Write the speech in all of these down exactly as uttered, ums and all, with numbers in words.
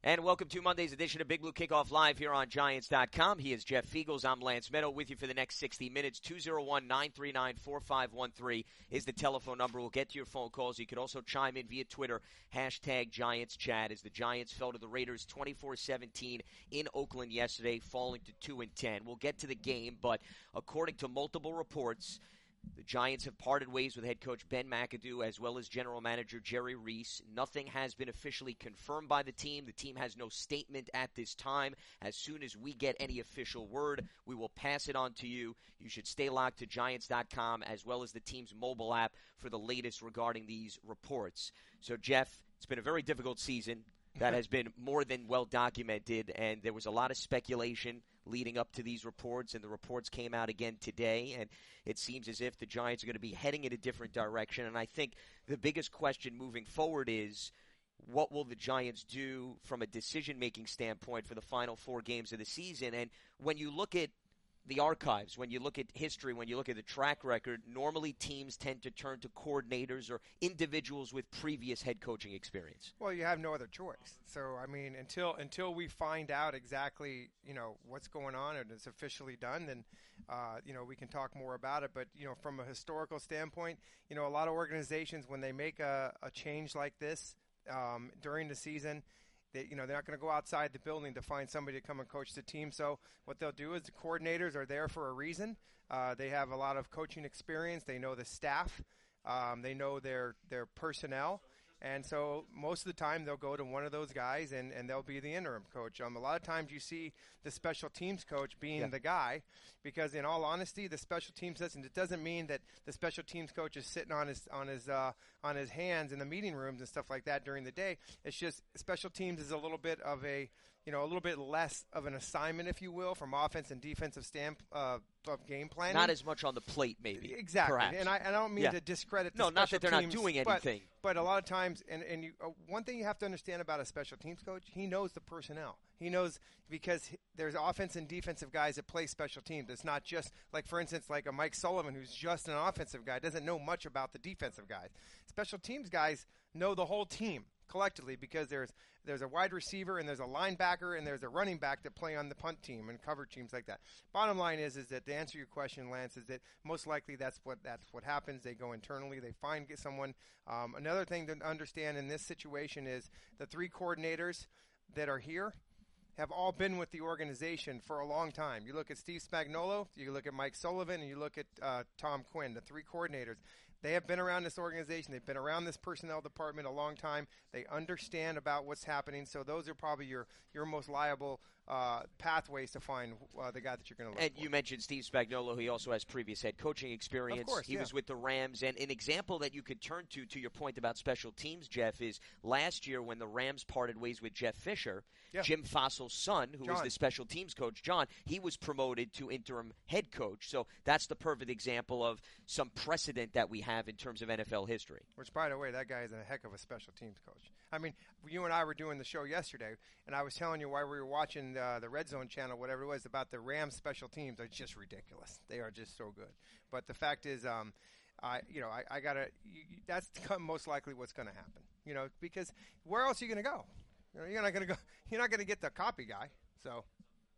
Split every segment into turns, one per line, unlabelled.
And welcome to Monday's edition of Big Blue Kickoff Live here on Giants dot com. He is Jeff Feagles. I'm Lance Meadow with you for the next sixty minutes. two oh one, nine three nine, four five one three is the telephone number. We'll get to your phone calls. You can also chime in via Twitter, hashtag Giants Chat, as the Giants fell to the Raiders twenty-four seventeen in Oakland yesterday, falling to two and ten. We'll get to the game, but according to multiple reports, the Giants have parted ways with head coach Ben McAdoo as well as general manager Jerry Reese. Nothing has been officially confirmed by the team. The team has no statement at this time. As soon as we get any official word, we will pass it on to you. You should stay locked to Giants dot com as well as the team's mobile app for the latest regarding these reports. So, Jeff, it's been a very difficult season that has been more than well documented, and there was a lot of speculation leading up to these reports, and the reports came out again today, and it seems as if the Giants are going to be heading in a different direction. And I think the biggest question moving forward is, what will the Giants do from a decision-making standpoint for the final four games of the season? And when you look at the archives, when you look at history, when you look at the track record, normally teams tend to turn to coordinators or individuals with previous head coaching experience.
Well, you have no other choice. So, I mean, until until we find out exactly, you know, what's going on and it's officially done, then, uh, you know, we can talk more about it. But, you know, from a historical standpoint, you know, a lot of organizations, when they make a, a change like this um, during the season, They, you know, they're not going to go outside the building to find somebody to come and coach the team. So what they'll do is the coordinators are there for a reason. Uh, they have a lot of coaching experience. They know the staff. Um, they know their their personnel. And so most of the time they'll go to one of those guys and, and they'll be the interim coach. Um, a lot of times you see the special teams coach being yeah. the guy because, in all honesty, the special teams doesn't. It doesn't mean that the special teams coach is sitting on his on his uh, on his hands in the meeting rooms and stuff like that during the day. It's just special teams is a little bit of a you know a little bit less of an assignment, if you will, from offense and defensive stamp uh, of game planning.
Not as much on the plate, maybe.
Exactly,
perhaps.
and I, I don't mean
yeah.
to discredit. The
no, not that they're
teams,
not doing anything.
But, but a lot of times, and and you, uh, one thing you have to understand about a special teams coach, he knows the personnel. He knows because there's offense and defensive guys that play special teams. It's not just like, for instance, like a Mike Sullivan who's just an offensive guy, doesn't know much about the defensive guys. Special teams guys know the whole team collectively because there's there's a wide receiver and there's a linebacker and there's a running back that play on the punt team and cover teams like that. Bottom line is is that to answer your question, Lance, is that most likely that's what that's what happens. They go internally, they find someone. Um, another thing to understand in this situation is the three coordinators that are here have all been with the organization for a long time. You look at Steve Spagnuolo, you look at Mike Sullivan, and you look at uh, Tom Quinn, the three coordinators. They have been around this organization. They've been around this personnel department a long time. They understand about what's happening. So those are probably your, your most liable uh, pathways to find uh, the guy that you're going to look
and
for.
And you mentioned Steve Spagnuolo. He also has previous head coaching experience.
Of course,
he
yeah.
was with the Rams. And an example that you could turn to, to your point about special teams, Jeff, is last year when the Rams parted ways with Jeff Fisher, yeah. Jim Fossil's son, who
John.
was the special teams coach, John, he was promoted to interim head coach. So that's the perfect example of some precedent that we have in terms of N F L history.
Which, by the way, that guy is a heck of a special teams coach. I mean, you and I were doing the show yesterday, and I was telling you while we were watching uh, the Red Zone channel, whatever it was, about the Rams special teams. It's just ridiculous. They are just so good. But the fact is, um, I, you know, I, I gotta. You, that's most likely what's going to happen. You know, because where else are you going to go? You know, you're not going to go. You're not going to get the copy guy. So.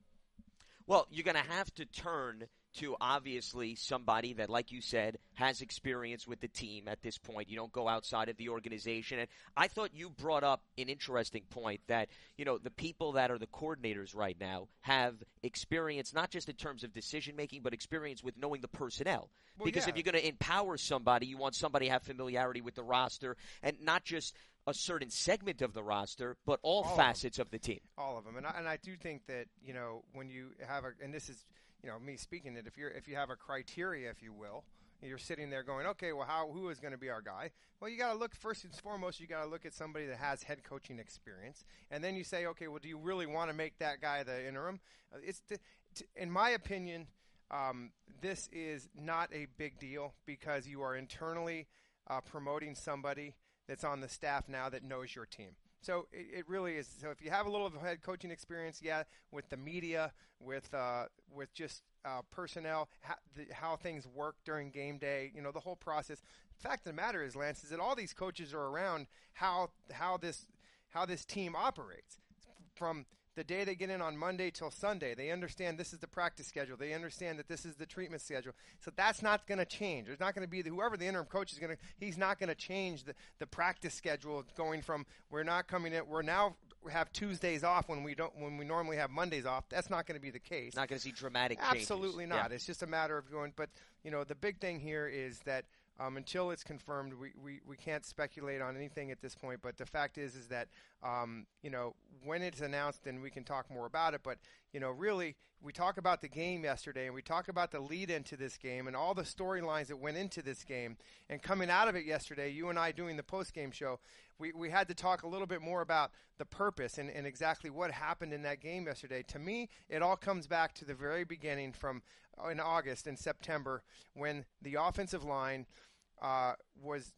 Well, you're going to have to turn to obviously somebody that, like you said, has experience with the team at this point. You don't go outside of the organization. And I thought you brought up an interesting point that, you know, the people that are the coordinators right now have experience not just in terms of decision-making, but experience with knowing the personnel.
Well,
because
yeah.
if you're going to empower somebody, you want somebody to have familiarity with the roster and not just a certain segment of the roster, but all, all facets of, of the team.
All of them. And I, and I do think that, you know, when you have a – and this is – you know, me speaking it, if you're if you have a criteria, if you will, you're sitting there going, okay, well, how who is going to be our guy? Well, you got to look first and foremost. You got to look at somebody that has head coaching experience, and then you say, okay, well, do you really want to make that guy the interim? Uh, it's the, t- in my opinion, um, this is not a big deal because you are internally uh, promoting somebody that's on the staff now that knows your team. So it, it really is. So if you have a little of head coaching experience, yeah, with the media, with uh, with just uh, personnel, how, the, how things work during game day, you know, the whole process. The fact of the matter is, Lance, is that all these coaches are around how how this how this team operates. from the day they get in on Monday till Sunday. They understand this is the practice schedule. They understand that this is the treatment schedule. So that's not going to change. There's not going to be the, whoever the interim coach is going to. He's not going to change the, the practice schedule going from we're not coming in. We're now have Tuesdays off when we don't when we normally have Mondays off. That's not going to be the case.
Not going to see dramatic
Absolutely
changes.
Absolutely not.
Yeah.
It's just a matter of going. But you know, the big thing here is that. Um, until it's confirmed, we, we, we can't speculate on anything at this point. But the fact is, is that um, you know when it's announced, then we can talk more about it. But you know, really, we talk about the game yesterday, and we talk about the lead into this game, and all the storylines that went into this game. And coming out of it yesterday, you and I doing the post game show, we, we had to talk a little bit more about the purpose and, and exactly what happened in that game yesterday. To me, it all comes back to the very beginning from in August and September when the offensive line. Uh, was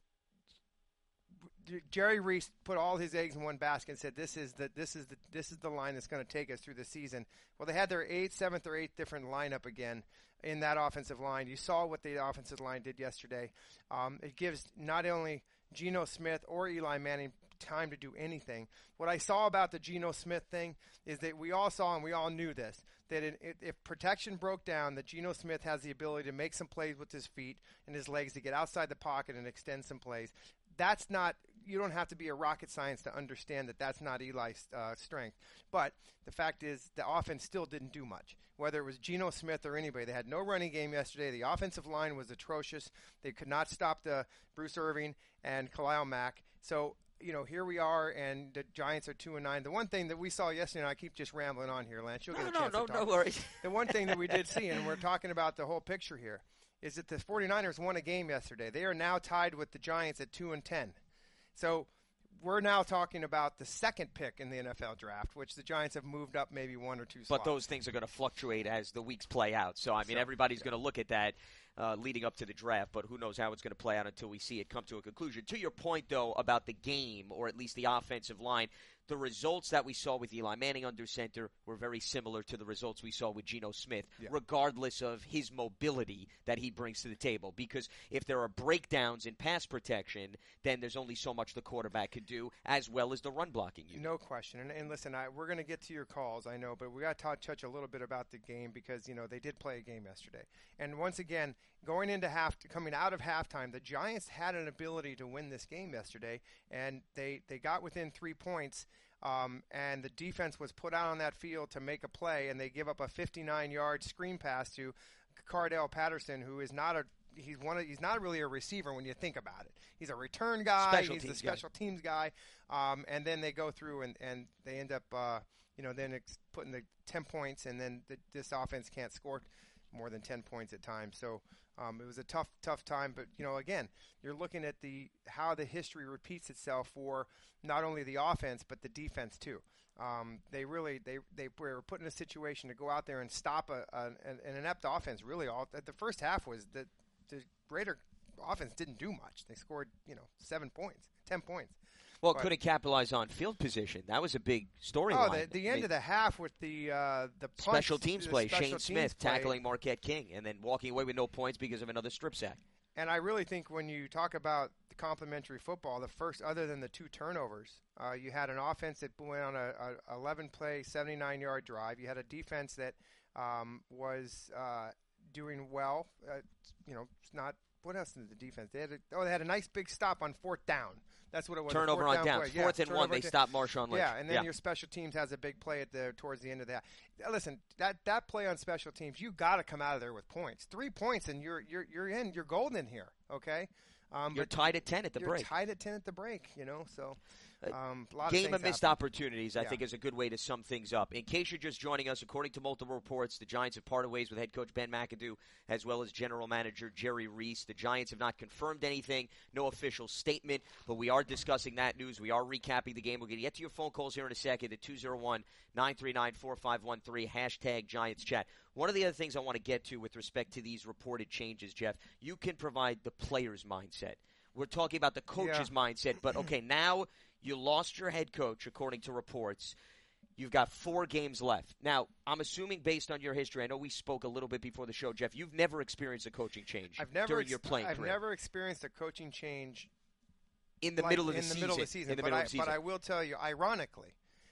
Jerry Reese put all his eggs in one basket and said, "This is the this is the this is the line that's going to take us through the season." Well, they had their eighth, seventh, or eighth different lineup again in that offensive line. You saw what the offensive line did yesterday. Um, it gives not only Geno Smith or Eli Manning time to do anything. What I saw about the Geno Smith thing is that we all saw and we all knew this, that it, it, if protection broke down, that Geno Smith has the ability to make some plays with his feet and his legs to get outside the pocket and extend some plays. That's not – you don't have to be a rocket science to understand that that's not Eli's uh, strength. But the fact is the offense still didn't do much, whether it was Geno Smith or anybody. They had no running game yesterday. The offensive line was atrocious. They could not stop the Bruce Irvin and Khalil Mack. So – you know, here we are, and the Giants are two and nine. The one thing that we saw yesterday, and I keep just rambling on here, Lance. You'll
no,
get a
no,
chance
no,
to talk.
no worries.
The one thing that we did see, and we're talking about the whole picture here, is that the 49ers won a game yesterday. They are now tied with the Giants at two and ten. So we're now talking about the second pick in the N F L draft, which the Giants have moved up maybe one or two slots.
But those things are going to fluctuate as the weeks play out. So, I mean, so, everybody's yeah. going to look at that uh, leading up to the draft, but who knows how it's going to play out until we see it come to a conclusion. To your point, though, about the game, or at least the offensive line, the results that we saw with Eli Manning under center were very similar to the results we saw with Geno Smith, yeah. regardless of his mobility that he brings to the table. Because if there are breakdowns in pass protection, then there's only so much the quarterback could do, as well as the run blocking unit.
No question. And, and listen, I, we're going to get to your calls, I know, but we got to touch a little bit about the game because, you know, they did play a game yesterday. And once again, going into half, coming out of halftime, the Giants had an ability to win this game yesterday, and they, they got within three points. Um, and the defense was put out on that field to make a play, and they give up a fifty-nine-yard screen pass to Cardell Patterson, who is not a he's one of, he's not really a receiver when you think about it. He's a return guy.
Special
he's
teams
a special
guy.
teams guy. Um, and then they go through and, and they end up uh, you know then it's putting the ten points, and then the, this offense can't score more than ten points at times. So um, it was a tough tough time. But you know again, you're looking at the how the history repeats itself for not only the offense but the defense too. Um, they really they, they were put in a situation to go out there and stop a, a an, an inept offense. Really, all the first half was that the Raider offense didn't do much. They scored you know seven points, ten points.
Well,
but,
couldn't capitalize on field position. That was a big storyline.
Oh, the, the end I mean, of the half with the uh, the punch,
special teams
the
play.
Special
Shane
teams
Smith
play.
tackling Marquette King and then walking away with no points because of another strip sack.
And I really think when you talk about the complementary football, the first, other than the two turnovers, uh, you had an offense that went on a, a eleven-play, seventy-nine-yard drive. You had a defense that um, was uh, doing well. Uh, you know, it's not. What else did the defense? They had a, oh, they had a nice big stop on fourth down. That's what it was.
Turnover on
down
downs.
Play.
Fourth
yeah,
and one, they stopped Marshawn Lynch.
Yeah, and then
yeah.
your special teams has a big play at the towards the end of that. Listen, that that play on special teams, you got to come out of there with points. Three points, and you're you're you're in. You're golden here. Okay. Um,
you're tied at ten at the
you're
break.
You're tied at ten at the break. You know, so. Um, a lot
Game
of,
of missed
happen.
opportunities, I
yeah.
think, is a good way to sum things up. In case you're just joining us, according to multiple reports, the Giants have parted ways with head coach Ben McAdoo as well as general manager Jerry Reese. The Giants have not confirmed anything, no official statement, but we are discussing that news. We are recapping the game. We're going to get to your phone calls here in a second at two oh one, nine three nine, four five one three, hashtag Giants Chat. One of the other things I want to get to with respect to these reported changes, Jeff, you can provide the player's mindset. We're talking about the coach's
yeah.
mindset, but okay, now you lost your head coach, according to reports. You've got four games left. Now, I'm assuming based on your history, I know we spoke a little bit before the show, Jeff, you've never experienced a coaching change
I've never
during
ex-
your playing
I've
career.
never experienced a coaching change
in the
like
middle of the
in the
season.
middle of the season.
In the
but,
middle
I,
of the season.
but I will tell you, ironically,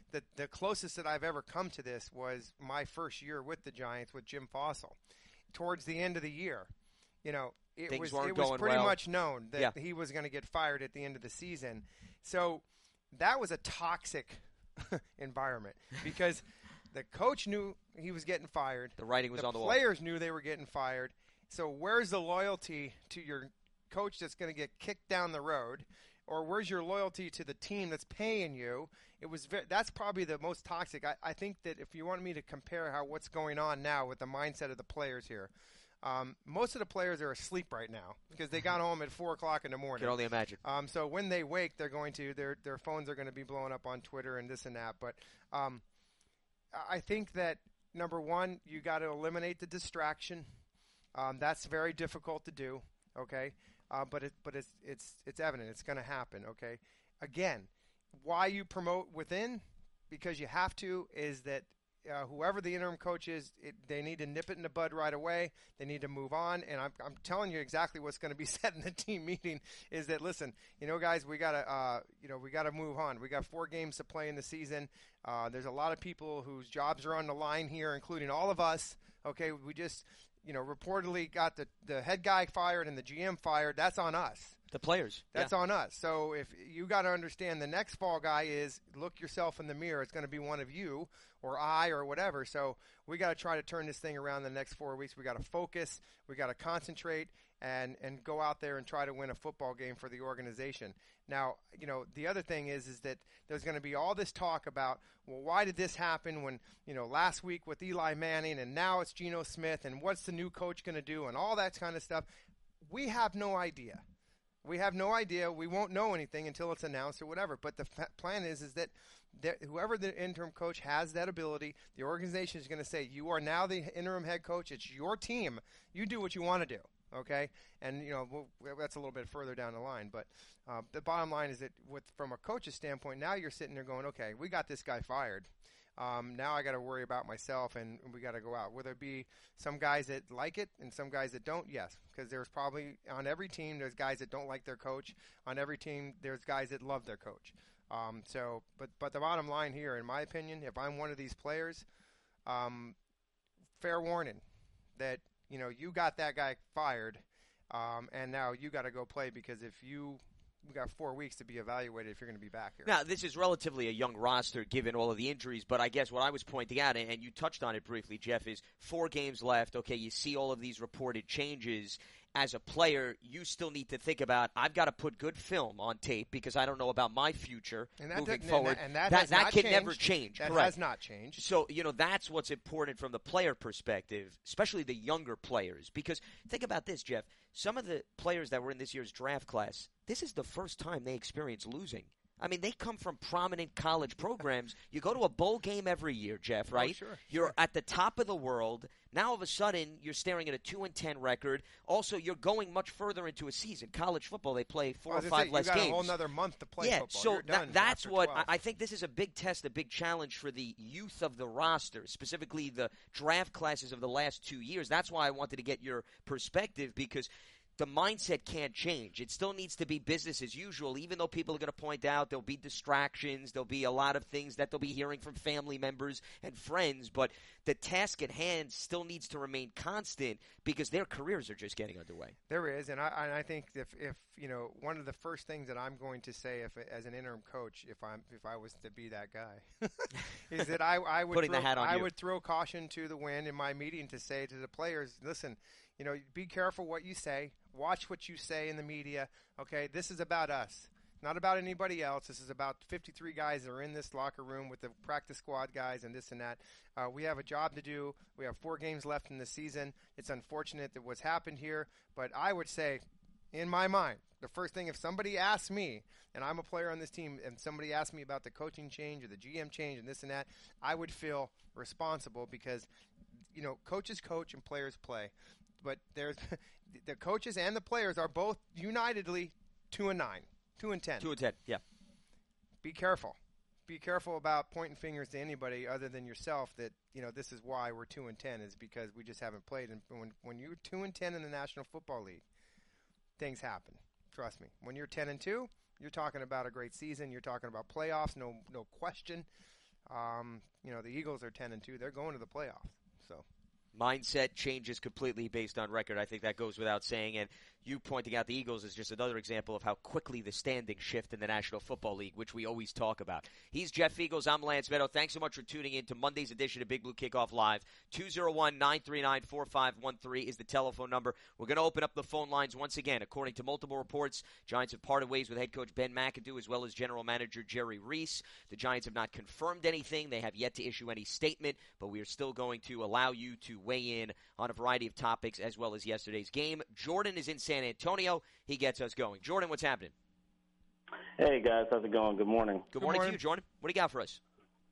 the the closest that I've ever come to this was my first year with the Giants with Jim Fossil. Towards the end of the year, you know, it
Things
was
weren't
it was
going
pretty
well.
much known that
Yeah.
he was going to get fired at the end of the season. So that was a toxic environment because the coach knew he was getting fired.
The writing was
the
on the wall.
players knew they were getting fired. So where's the loyalty to your coach that's going to get kicked down the road, or where's your loyalty to the team that's paying you? It was ve- that's probably the most toxic. I, I think that if you want me to compare how what's going on now with the mindset of the players here, um, most of the players are asleep right now because they got home at four o'clock in the morning.
Can only imagine.
Um, so when they wake, they're going to their their phones are going to be blowing up on Twitter and this and that. But um, I think that number one, you got to eliminate the distraction. Um, that's very difficult to do. Okay, uh, but it but it's it's it's evident it's going to happen. Okay, again, why you promote within? Because you have to. Is that uh, whoever the interim coach is, it, they need to nip it in the bud right away. They need to move on. And I'm, I'm telling you exactly what's going to be said in the team meeting is that, listen, you know, guys, we got to, uh, you know, we got to move on. We got four games to play in the season. Uh, there's a lot of people whose jobs are on the line here, including all of us. Okay, we just, you know, reportedly got the, the head guy fired and the G M fired. That's on us.
The players.
That's
yeah.
on us. So if you got to understand the next fall guy is look yourself in the mirror. It's going to be one of you or I or whatever. So we got to try to turn this thing around the next four weeks. We got to focus. We got to concentrate and, and go out there and try to win a football game for the organization. Now, you know, the other thing is is that there's going to be all this talk about, well, why did this happen when, you know, last week with Eli Manning and now it's Geno Smith and what's the new coach going to do and all that kind of stuff. We have no idea. We have no idea. We won't know anything until it's announced or whatever. But the f- plan is is that there, whoever the interim coach has that ability, the organization is going to say, you are now the interim head coach. It's your team. You do what you want to do, okay? And, you know, we'll, that's a little bit further down the line. But uh, the bottom line is that with from a coach's standpoint, now you're sitting there going, okay, we got this guy fired. Um, now I got to worry about myself, and we got to go out. Will there be some guys that like it and some guys that don't? Yes, because there's probably on every team there's guys that don't like their coach. On every team there's guys that love their coach. Um, so, but but the bottom line here, in my opinion, if I'm one of these players, um, fair warning that you know you got that guy fired, um, and now you got to go play because if you we got four weeks to be evaluated if you're going to be back here.
Now, this is relatively a young roster given all of the injuries, but I guess what I was pointing out, and you touched on it briefly, Jeff, is four games left. Okay, you see all of these reported changes. As a player, you still need to think about, I've got to put good film on tape because I don't know about my future
and that
moving
did,
forward.
And that, and that,
that,
has
that
not
can
changed.
never change.
That
Correct.
has not changed.
So, you know, that's what's important from the player perspective, especially the younger players. Because think about this, Jeff. Some of the players that were in this year's draft class, this is the first time they experience losing. I mean, they come from prominent college programs. You go to a bowl game every year, Jeff, right?
Oh, sure,
you're
sure.
at the top of the world. Now, all of a sudden, you're staring at a two and ten record. Also, you're going much further into a season. College football, they play four
well,
or five
say,
less
you got
games.
a whole another month to play
yeah,
football.
so
You're done
that, that's
after
what
twelve.
I, I think this is a big test, a big challenge for the youth of the roster, specifically the draft classes of the last two years. That's why I wanted to get your perspective because – the mindset can't change. It still needs to be business as usual, even though people are going to point out there'll be distractions, there'll be a lot of things that they'll be hearing from family members and friends, but the task at hand still needs to remain constant because their careers are just getting underway.
There is, and I, and I think if, if you know, one of the first things that I'm going to say if as an interim coach, if I'm if I was to be that guy, is that I, I would
Putting
throw,
the hat on
I
you.
would throw caution to the wind in my meeting to say to the players, listen, you know, be careful what you say. Watch what you say in the media. Okay, this is about us, not about anybody else. This is about fifty-three guys that are in this locker room with the practice squad guys and this and that. Uh, we have a job to do. We have four games left in the season. It's unfortunate that what's happened here, but I would say, in my mind, the first thing, if somebody asks me, and I'm a player on this team, and somebody asks me about the coaching change or the G M change and this and that, I would feel responsible because, you know, coaches coach and players play. But there's the coaches and the players are both unitedly two and nine, two and ten.
Two and ten, yeah.
Be careful. Be careful about pointing fingers to anybody other than yourself. That you know this is why we're two and ten is because we just haven't played. And when when you're two and ten in the National Football League, things happen. Trust me. When you're ten and two, you're talking about a great season. You're talking about playoffs, no no question. Um, you know, the Eagles are ten and two. They're going to the playoffs. So
mindset changes completely based on record. I think that goes without saying. And you pointing out the Eagles is just another example of how quickly the standings shift in the National Football League, which we always talk about. He's Jeff Eagles. I'm Lance Meadow. Thanks so much for tuning in to Monday's edition of Big Blue Kickoff Live. two oh one, nine three nine, four five one three is the telephone number. We're going to open up the phone lines once again. According to multiple reports, Giants have parted ways with head coach Ben McAdoo as well as general manager Jerry Reese. The Giants have not confirmed anything. They have yet to issue any statement, but we are still going to allow you to weigh in on a variety of topics as well as yesterday's game. Jordan is in San Antonio. He gets us going. Jordan, what's happening?
Hey, guys. How's it going? Good morning.
Good morning, Good morning. to you, Jordan. What do you got for us?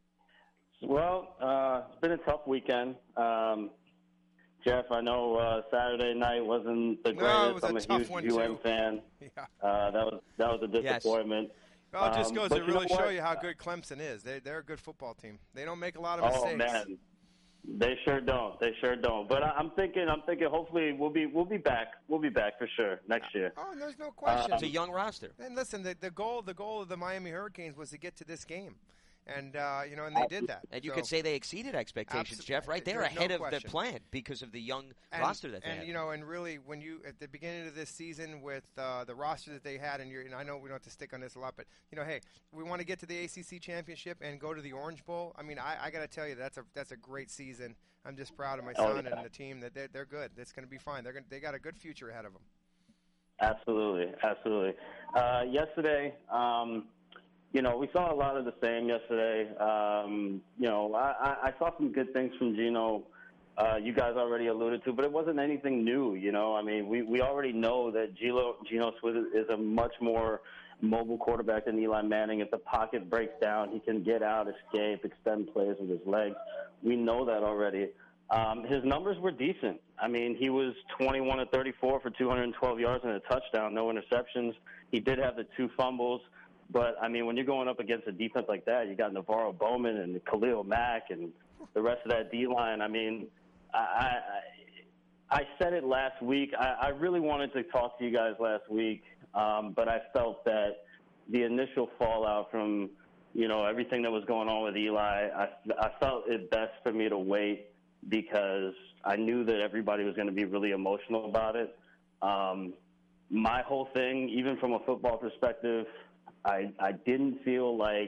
Well, uh, it's been a tough weekend. Um, Jeff, I know uh, Saturday night wasn't the greatest.
No, it was a
I'm a
tough
huge
one,
U N
too.
fan.
Yeah.
Uh, that was that was a disappointment.
Yes. Well, it just
Um,
goes
but
to
you
really
know
show
what?
you how good Clemson is. They, they're a good football team. They don't make a lot of
Oh
mistakes.
man, they sure don't. They sure don't. But I, I'm thinking, I'm thinking. Hopefully, we'll be we'll be back. We'll be back for sure next year.
Oh, and there's no question.
It's a young roster.
And listen, the, the goal the goal of the Miami Hurricanes was to get to this game. And, uh, you know, and they did that.
And you
so,
could say they exceeded expectations,
Absol-
Jeff, right? They're
there's no
ahead of the
question.
plan because of the young
and,
roster that they
and,
have.
you know, and really, when you, at the beginning of this season with uh, the roster that they had, and, you're, and I know we don't have to stick on this a lot, but, you know, hey, we want to get to the A C C championship and go to the Orange Bowl. I mean, I, I got to tell you, that's a that's a great season. I'm just proud of my
Oh,
son
yeah.
and the team that they're, they're good. It's going to be fine. They're gonna, they got a good future ahead of them.
Absolutely, absolutely. Uh, yesterday, um, you know, we saw a lot of the same yesterday. Um, you know, I, I, I saw some good things from Geno. Uh, you guys already alluded to, but it wasn't anything new. You know, I mean, we, we already know that Geno Geno Smith is a much more mobile quarterback than Eli Manning. If the pocket breaks down, he can get out, escape, extend plays with his legs. We know that already. Um, his numbers were decent. I mean, he was twenty-one of thirty-four for two hundred twelve yards and a touchdown, no interceptions. He did have the two fumbles. But, I mean, when you're going up against a defense like that, you got Navarro Bowman and Khalil Mack and the rest of that D-line. I mean, I, I, I said it last week. I, I really wanted to talk to you guys last week, um, but I felt that the initial fallout from, you know, everything that was going on with Eli, I, I felt it best for me to wait because I knew that everybody was going to be really emotional about it. Um, my whole thing, even from a football perspective, I, I didn't feel like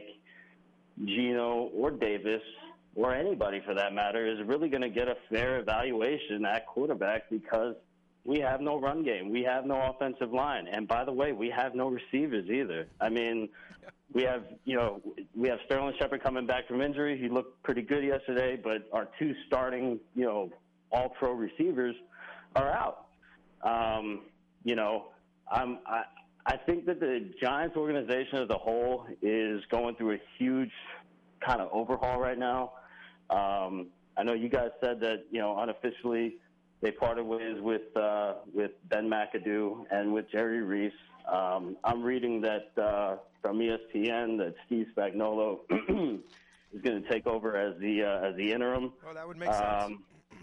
Geno or Davis or anybody for that matter is really going to get a fair evaluation at quarterback because we have no run game. We have no offensive line. And by the way, we have no receivers either. I mean, we have, you know, we have Sterling Shepard coming back from injury. He looked pretty good yesterday, but our two starting, you know, all-pro receivers are out. Um, you know, I'm, I, I think that the Giants organization as a whole is going through a huge kind of overhaul right now. Um, I know you guys said that, you know, unofficially they parted ways with uh, with Ben McAdoo and with Jerry Reese. Um, I'm reading that uh, from E S P N that Steve Spagnuolo is going to take over as the uh, as the interim.
Oh, that would make sense.
Um,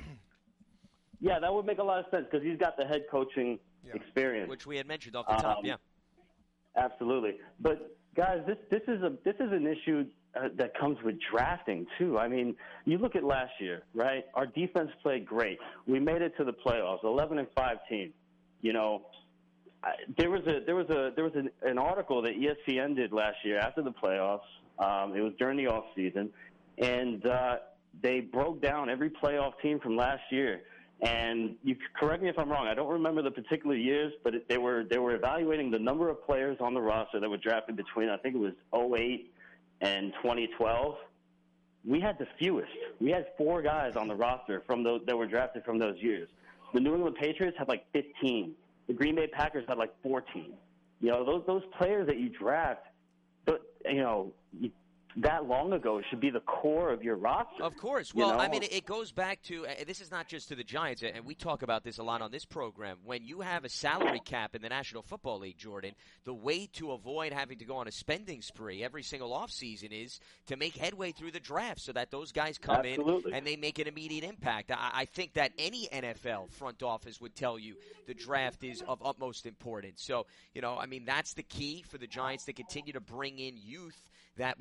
yeah, that would make a lot of sense because he's got the head coaching
Yeah.
experience,
Which we had mentioned off the top,
Um,
yeah.
Absolutely. But guys, this this is a this is an issue uh, that comes with drafting too. I mean, you look at last year, right? Our defense played great. We made it to the playoffs, eleven and five team. You know, I, there was a there was a there was an, an article that E S P N did last year after the playoffs. Um, it was during the off season, and uh, they broke down every playoff team from last year. And you correct me if I'm wrong. I don't remember the particular years, but it, they were they were evaluating the number of players on the roster that were drafted between I think it was oh eight and twenty twelve. We had the fewest. We had four guys on the roster from those that were drafted from those years. The New England Patriots had like fifteen. The Green Bay Packers had like fourteen. You know, those those players that you draft, but you know. You, that long ago should be the core of your roster.
Of course. Well,
you know?
I mean, it goes back to uh, – this is not just to the Giants, and we talk about this a lot on this program. When you have a salary cap in the National Football League, Jordan, the way to avoid having to go on a spending spree every single offseason is to make headway through the draft so that those guys come
Absolutely.
in and they make an immediate impact. I, I think that any N F L front office would tell you the draft is of utmost importance. So, you know, I mean, that's the key for the Giants to continue to bring in youth that will get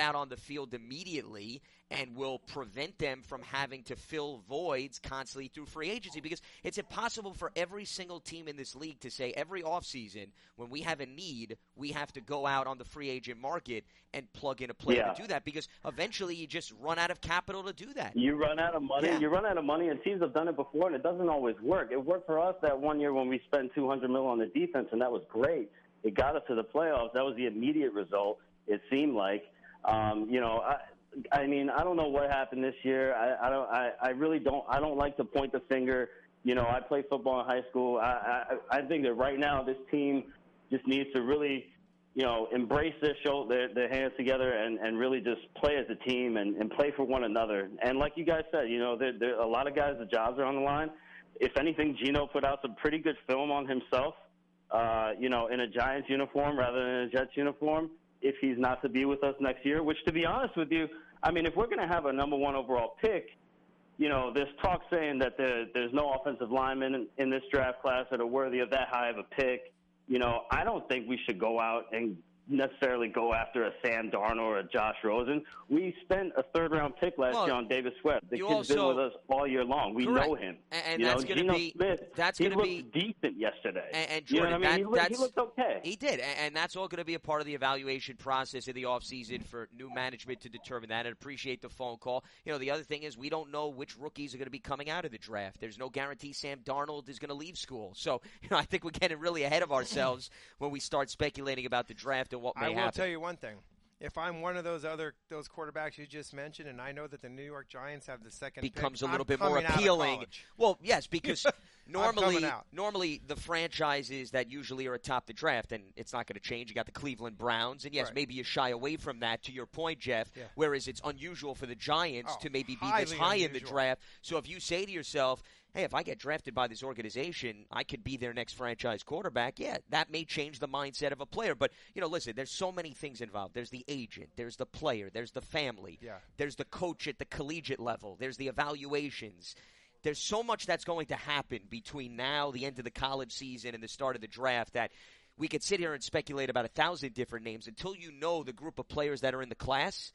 out on the field immediately and will prevent them from having to fill voids constantly through free agency, because it's impossible for every single team in this league to say every offseason when we have a need, we have to go out on the free agent market and plug in a player
yeah.
to do that, because eventually you just run out of capital to do that.
You run out of money.
Yeah.
You run out of money, and teams have done it before, and it doesn't always work. It worked for us that one year when we spent two hundred mil on the defense, and that was great. It got us to the playoffs. That was the immediate result, it seemed like. Um, you know, I, I mean, I don't know what happened this year. I, I don't. I, I really don't. I don't like to point the finger. You know, I played football in high school. I, I, I think that right now this team just needs to really, you know, embrace their show, their, their hands together, and, and really just play as a team and, and play for one another. And like you guys said, you know, there, there a lot of guys, the jobs are on the line. If anything, Geno put out some pretty good film on himself, uh, you know, in a Giants uniform rather than a Jets uniform, if he's not to be with us next year, which, to be honest with you, I mean, if we're going to have a number one overall pick, you know, there's talk saying that there, there's no offensive linemen in, in this draft class that are worthy of that high of a pick. You know, I don't think we should go out and necessarily go after a Sam Darnold or a Josh Rosen. We spent a third-round pick last
well,
year on Davis Webb. The kid's
also,
been with us all year long. We
correct.
know him.
And, and
you
that's
know,
going to
Geno
be
Smith,
that's
he
going to be
decent yesterday.
And, and Jordan,
you know what I mean?
that,
he, looked,
that's,
he looked okay.
He did, and, and that's all going to be a part of the evaluation process in the offseason for new management to determine that. And appreciate the phone call. You know, the other thing is we don't know which rookies are going to be coming out of the draft. There's no guarantee Sam Darnold is going to leave school. So, you know, I think we're getting really ahead of ourselves when we start speculating about the draft and what may
I will
happen.
tell you one thing. If I'm one of those other those quarterbacks you just mentioned, and I know that the New York Giants have the second
becomes
pick,
a little
I'm
bit more
coming out of
appealing.
college.
Well, yes, because normally
out.
normally the franchises that usually are atop the draft, and it's not going to change. You got the Cleveland Browns, and yes,
Right.
maybe you shy away from that, to your point, Jeff,
Yeah.
whereas it's unusual for the Giants
Oh,
to maybe be this
highly
high in the
unusual.
draft. So if you say to yourself, hey, if I get drafted by this organization, I could be their next franchise quarterback. Yeah, that may change the mindset of a player. But, you know, listen, there's so many things involved. There's the agent. There's the player. There's the family.
Yeah.
There's the coach at the collegiate level. There's the evaluations. There's so much that's going to happen between now, the end of the college season, and the start of the draft that we could sit here and speculate about a thousand different names. Until you know the group of players that are in the class,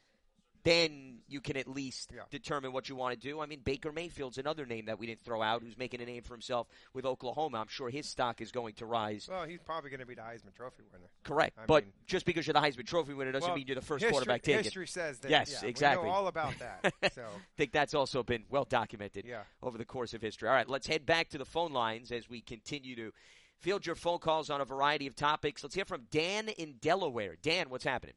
then you can at least
Yeah.
determine what you want to do. I mean, Baker Mayfield's another name that we didn't throw out who's making a name for himself with Oklahoma. I'm sure his stock is going to rise.
Well, he's probably going to be the Heisman Trophy winner.
Correct.
I
but
mean-
just because you're the Heisman Trophy winner doesn't
Well,
mean you're the first
history,
quarterback taken.
History says that.
Yes,
yeah,
exactly.
We know all about that. So,
I think that's also been well documented
Yeah.
over the course of history. All right, let's head back to the phone lines as we continue to field your phone calls on a variety of topics. Let's hear from Dan in Delaware. Dan, what's happening?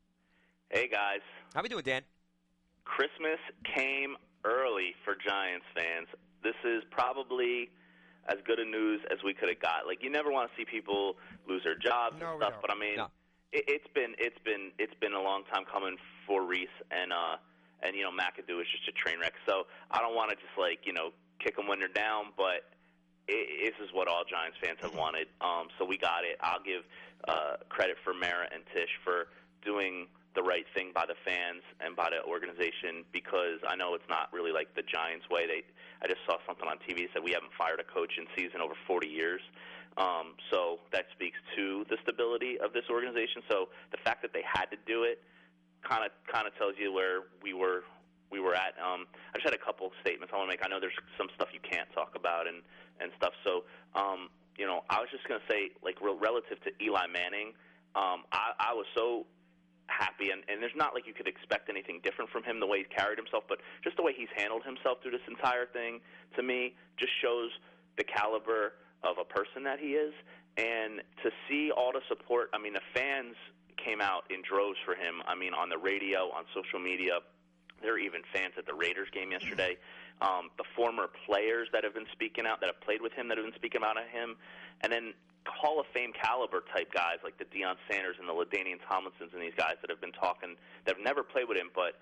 Hey, guys.
How we doing, Dan?
Christmas came early for Giants fans. This is probably as good a news as we could have got. Like, you never want to see people lose their jobs
No,
and
we
stuff,
don't.
but I mean,
No.
it, it's been it's been it's been a long time coming for Reese, and uh and you know McAdoo is just a train wreck. So I don't want to just like you know kick them when they're down, but it, this is what all Giants fans have wanted. Um, so we got it. I'll give uh, credit for Mara and Tish for doing the right thing by the fans and by the organization, because I know it's not really like the Giants way. They, I just saw something on T V that said we haven't fired a coach in season over forty years. Um, so that speaks to the stability of this organization. So the fact that they had to do it kind of kind of tells you where we were we were at. Um, I just had a couple statements I want to make. I know there's some stuff you can't talk about and and stuff. So um, you know, I was just going to say, like, re- relative to Eli Manning, um, I, I was so happy, and, and there's not like you could expect anything different from him, the way he's carried himself, but just the way he's handled himself through this entire thing, to me, just shows the caliber of a person that he is. And to see all the support, I mean, the fans came out in droves for him. I mean, on the radio, on social media, there are even fans at the Raiders game yesterday. Um, the former players that have been speaking out, that have played with him, that have been speaking out at him, and then Hall of Fame caliber type guys like the Deion Sanders and the LaDainian Tomlinsons and these guys that have been talking, that have never played with him but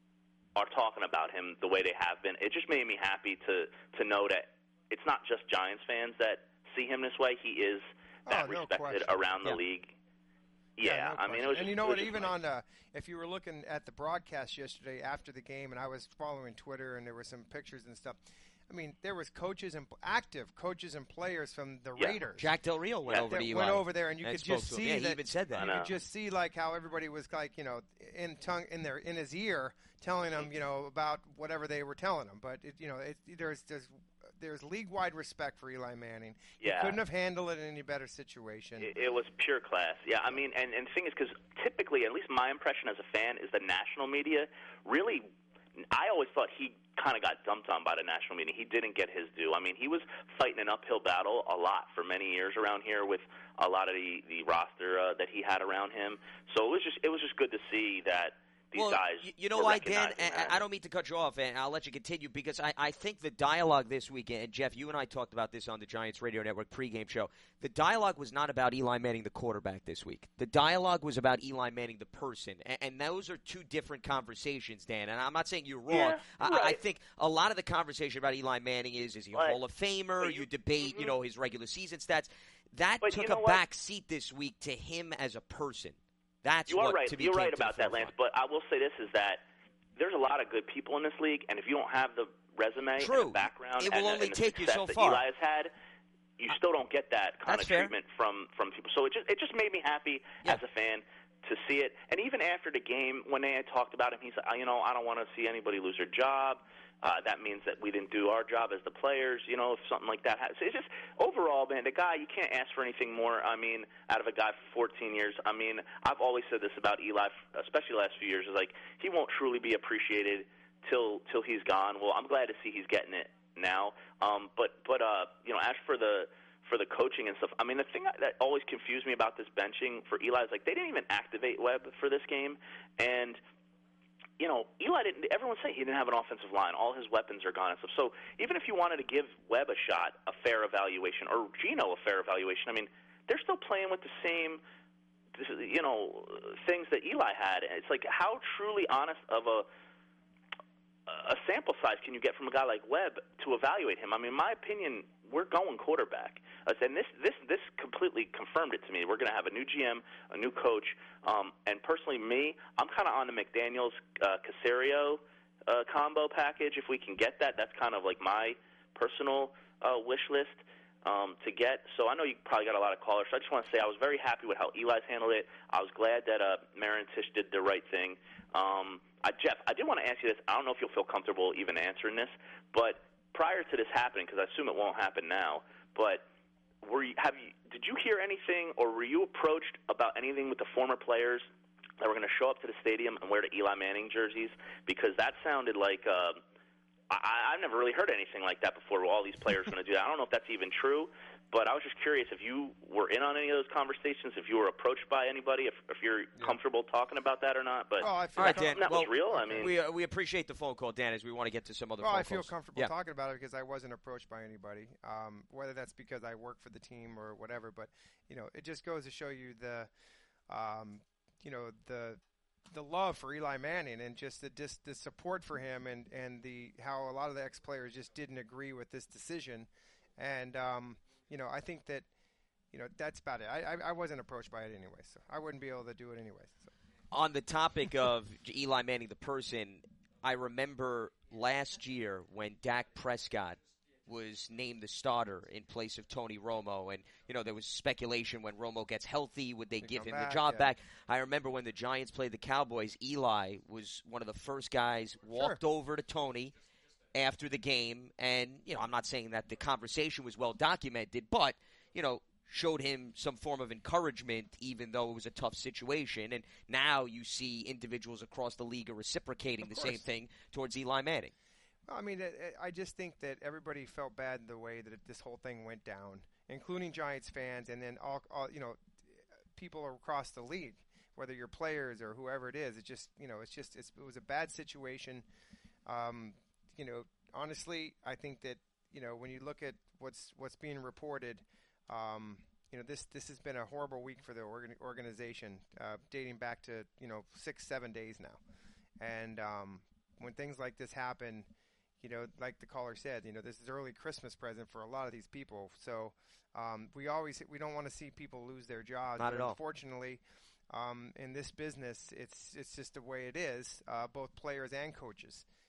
are talking about him the way they have been. It just made me happy to to know that it's not just Giants fans that see him this way. He is that
Oh, no
respected
question.
around the
Yeah.
league. Yeah,
no
I mean,
question.
it was.
And
just,
you know
it
what?
was just
Even
nice.
on uh, if you were looking at the broadcast yesterday after the game, and I was following Twitter, and there were some pictures and stuff. I mean, there was coaches and active coaches and players from the
Yeah.
Raiders.
Jack Del Rio went
that
over to Eli.
went over there, and you
and
could
spoke
just
to him.
see
Yeah,
that.
he even said that.
I
You
know.
could just see like how everybody was like, you know, in tongue in their in his ear, telling him, you know, about whatever they were telling him. But it, you know, it, there's there's there's league-wide respect for Eli Manning.
Yeah.
He couldn't have handled it in any better situation.
It, it was pure class. Yeah, I mean, and, and the thing is, because typically, at least my impression as a fan, is the national media really, I always thought he kind of got dumped on by the national media. He didn't get his due. I mean, he was fighting an uphill battle a lot for many years around here with a lot of the, the roster uh, that he had around him. So it was just it was just good to see that these
well,
guys
you, you know
were
why, Dan?
recognizing
I,
that.
I don't mean to cut you off, and I'll let you continue because I, I think the dialogue this weekend, and Jeff, you and I talked about this on the Giants Radio Network pregame show. The dialogue was not about Eli Manning, the quarterback, this week. The dialogue was about Eli Manning, the person, and, and those are two different conversations, Dan. And I'm not saying you're wrong.
Yeah,
I,
right.
I think a lot of the conversation about Eli Manning is: is he a
But-
Hall of Famer?
but
You,
you-
debate,
mhm.
you know, his regular season stats. That
But
took
you know
a
what?
back seat this week to him as a person. That's
You are
what
right.
to me
You're
came
right
to the
about that, Lance.
forefront.
But I will say this: is that there's a lot of good people in this league, and if you don't have the resume
True.
and the background
It will
and, the-
only
and the
take you
success
so
that
far.
Eli has had, you still don't get that kind
That's
of
fair.
treatment from from people. So it just it just made me happy
Yeah.
as a fan to see it. And even after the game, when they had talked about him, he said, "You know, I don't want to see anybody lose their job. Uh, that means that we didn't do our job as the players, you know, if something like that happens." It's just, overall, man, the guy, you can't ask for anything more, I mean, out of a guy for fourteen years. I mean, I've always said this about Eli, especially the last few years, is like, he won't truly be appreciated till till he's gone. Well, I'm glad to see he's getting it now. Um, but, but uh, you know, as for the for the coaching and stuff, I mean, the thing that always confused me about this benching for Eli is, like, they didn't even activate Webb for this game, and you know, Eli didn't. Everyone say he didn't have an offensive line. All his weapons are gone and stuff. So even if you wanted to give Webb a shot, a fair evaluation, or Geno a fair evaluation, I mean, they're still playing with the same, you know, things that Eli had. It's like, how truly honest of a a sample size can you get from a guy like Webb to evaluate him? I mean, in my opinion, we're going quarterback. Uh, and this, this, this completely confirmed it to me. We're going to have a new G M, a new coach, um, and personally, me, I'm kind of on the McDaniels uh, Caserio uh, combo package. If we can get that, that's kind of like my personal uh, wish list um, to get. So I know you probably got a lot of callers. So I just want to say I was very happy with how Eli's handled it. I was glad that uh, Marin Tisch did the right thing. Um, I, Jeff, I did want to ask you this. I don't know if you'll feel comfortable even answering this, but prior to this happening, because I assume it won't happen now, but were you, have you, did you hear anything, or were you approached about anything with the former players that were going to show up to the stadium and wear the Eli Manning jerseys? Because that sounded like uh, I, I've never really heard anything like that before. Where all these players are going to do that. I don't know if that's even true, but I was just curious if you were in on any of those conversations, if you were approached by anybody, if, if you're
Yeah.
comfortable talking about that or not. But
Well, I feel
All right,
com-
Dan.
that
well,
was real. I mean,
we uh, we appreciate the phone call, Dan, as we want to get to some other
Well,
phone
I feel
calls.
comfortable
Yeah.
talking about it because I wasn't approached by anybody, um, whether that's because I work for the team or whatever. But you know, it just goes to show you the, um, you know, the the love for Eli Manning and just the just the support for him and and the how a lot of the ex players just didn't agree with this decision, and um, you know, I think that. You know, that's about it. I, I I wasn't approached by it anyway, so I wouldn't be able to do it anyway. So.
On the topic of Eli Manning, the person, I remember last year when Dak Prescott was named the starter in place of Tony Romo, and you know there was speculation when Romo gets healthy, would they
They
give
come
him
back,
the job
yeah.
back? I remember when the Giants played the Cowboys, Eli was one of the first guys walked over to Tony after the game, and you know I'm not saying that the conversation was well documented, but you know. Showed him some form of encouragement, even though it was a tough situation. And now you see individuals across the league are reciprocating
Of
the
course.
same thing towards Eli Manning.
Well, I mean, it, it, I just think that everybody felt bad the way that it, this whole thing went down, including Giants fans, and then all, all you know, people across the league, whether you're players or whoever it is. It just, you know, it's just it's, it was a bad situation. Um, you know, honestly, I think that you know when you look at what's what's being reported. Um, you know, this this has been a horrible week for the organ- organization, uh, dating back to you know six, seven days now. And um, when things like this happen, you know, like the caller said, you know, this is early Christmas present for a lot of these people. So um, we always we don't want to see people lose their jobs.
Not
but
at all.
Unfortunately, um, in this business, it's it's just the way it is. Uh, both players and coaches.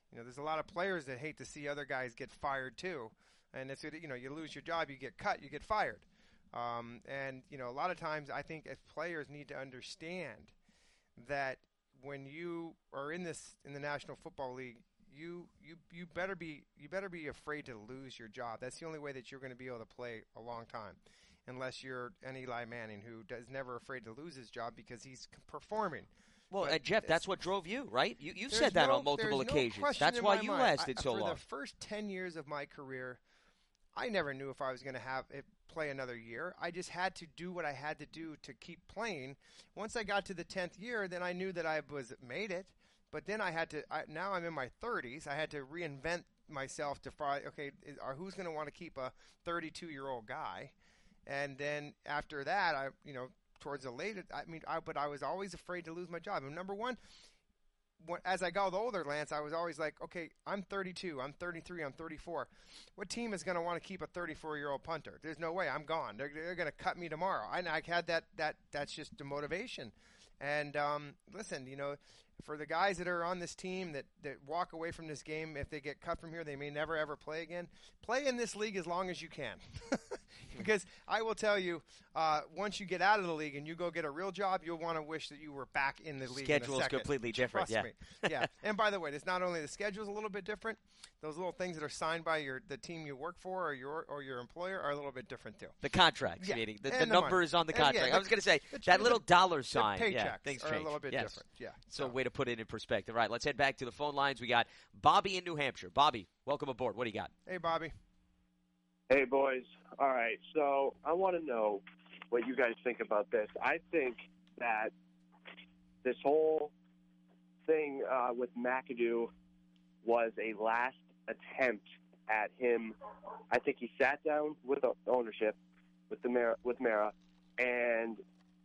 You know, there's a lot of players that hate to see other guys get fired too. And it's, you know, you lose your job, you get cut, you get fired. Um, and, you know, a lot of times I think if players need to understand that when you are in this, in the National Football League, you, you, you better be, you better be afraid to lose your job. That's the only way that you're going to be able to play a long time. Unless you're an Eli Manning who is never afraid to lose his job because he's performing.
Well,
but
and Jeff, that's what drove you, right? You, you've
there's
said that
no,
on multiple
there's
occasions.
No question
That's
in
why
my
you
mind.
lasted
I,
so
for
long.
For the first ten years of my career, I never knew if I was going to have it play another year. I just had to do what I had to do to keep playing. Once I got to the tenth year, then I knew that I was made it. But then I had to. I, now I'm in my thirties. I had to reinvent myself to find. Okay, is, or who's going to want to keep a thirty-two-year-old guy? And then after that, I, you know, towards the later, I mean, I, but I was always afraid to lose my job. And number one, when, as I got older, Lance, I was always like, okay, I'm thirty-two, I'm thirty-three, I'm thirty-four. What team is going to want to keep a thirty-four-year-old punter? There's no way. I'm gone. They're, they're going to cut me tomorrow. And I had that, that, that's just the motivation. And um, listen, you know, for the guys that are on this team that, that walk away from this game, if they get cut from here, they may never, ever play again. Play in this league as long as you can. Because I will tell you, uh, once you get out of the league and you go get a real job, you'll want to wish that you were back in the league.
Schedule's
in a second.
completely different.
Trust
yeah.
me. Yeah. And by the way, it's not only the schedule's a little bit different. Those little things that are signed by your the team you work for or your or your employer are a little bit different too.
The contracts,
yeah.
meaning the,
And
the,
the
number
money.
is on the
And, yeah,
contract.
the-
I was going to say
the-
that
the-
little dollar
The
sign.
paychecks
yeah, things
are
change.
a little bit
yes.
different. Yeah.
So, way to put it in perspective. All right, let's head back to the phone lines. We got Bobby in New Hampshire. Bobby, welcome aboard. What do you got?
Hey, Bobby.
Hey, boys. All right, so I want to know what you guys think about this. I think that this whole thing uh, with McAdoo was a last attempt at him. I think he sat down with the ownership, with the Mara, with Mara, and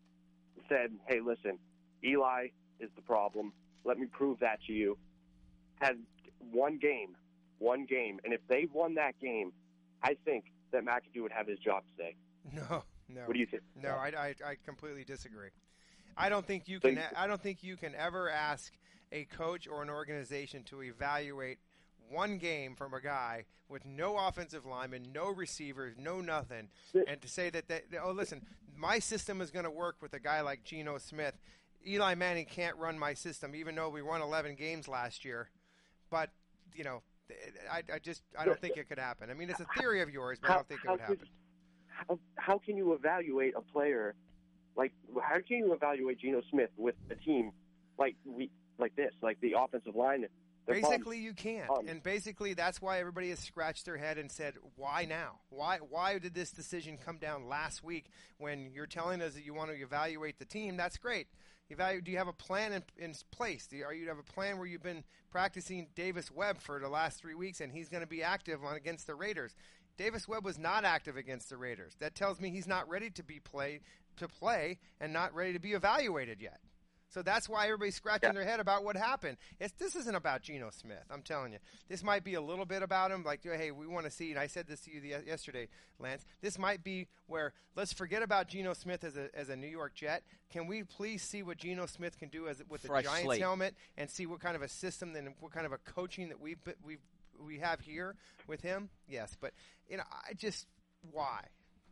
said, "Hey, listen, Eli is the problem. Let me prove that to you." Had one game, one game, and if they won that game, I think that McAdoo would have his job today.
No, no.
What do you think?
No, I, I, I completely disagree. I don't think you can. I don't think you can ever ask a coach or an organization to evaluate one game from a guy with no offensive lineman, no receivers, no nothing, and to say that they, oh, listen, my system is going to work with a guy like Geno Smith. Eli Manning can't run my system, even though we won eleven games last year. But you know, I, I just I don't think it could happen. I mean, it's a theory of yours, but
how,
I don't think it would happen.
Could, how, how can you evaluate a player like? How can you evaluate Geno Smith with a team like we like this, like the offensive line?
Basically, you can't,
Um,
and basically that's why everybody has scratched their head and said, "Why now? Why? Why did this decision come down last week when you're telling us that you want to evaluate the team? That's great. Evaluate. Do you have a plan in, in place? Do you, are you have a plan where you've been practicing Davis Webb for the last three weeks and he's going to be active on against the Raiders? Davis Webb was not active against the Raiders. That tells me he's not ready to be played to play and not ready to be evaluated yet." So that's why everybody's scratching
Yeah.
their head about what happened. It's, this isn't about Geno Smith. I'm telling you. This might be a little bit about him. Like, hey, we want to see, and I said this to you the, yesterday, Lance. This might be where let's forget about Geno Smith as a as a New York Jet. Can we please see what Geno Smith can do as with the
Fresh
Giants
slate.
helmet and see what kind of a system and what kind of a coaching that we we we have here with him? Yes, but you know, I just why.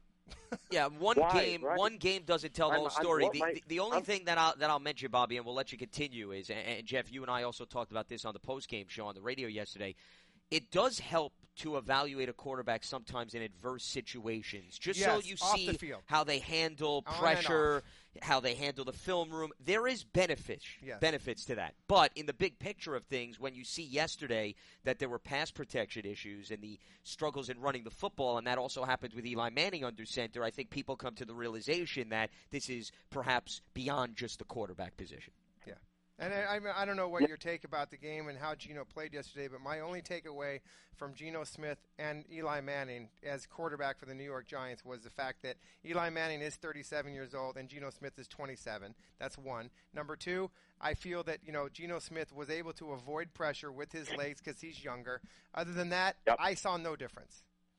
Yeah, one
Why,
game.
right?
One game doesn't tell the
I'm-
whole
I'm-
story.
what
The,
my-
the, the only
I'm-
thing that I'll that I'll mention, Bobby, and we'll let you continue is, and, and Jeff, you and I also talked about this on the post game show on the radio yesterday. It does help to evaluate a quarterback sometimes in adverse situations, just so
Yes,
you
off
see
the field.
how they handle
On and
pressure, how they handle the film room. There is benefits
Yes.
benefits to that, but in the big picture of things, when you see yesterday that there were pass protection issues and the struggles in running the football, and that also happened with Eli Manning under center, I think people come to the realization that this is perhaps beyond just the quarterback position.
Yeah. And I, I, mean, I don't know what your take about the game and how Geno played yesterday, but my only takeaway from Geno Smith and Eli Manning as quarterback for the New York Giants was the fact that Eli Manning is thirty-seven years old and Geno Smith is twenty-seven. That's one. Number two, I feel that, you know, Geno Smith was able to avoid pressure with his legs because he's younger. Other than that,
Yep.
I saw no difference.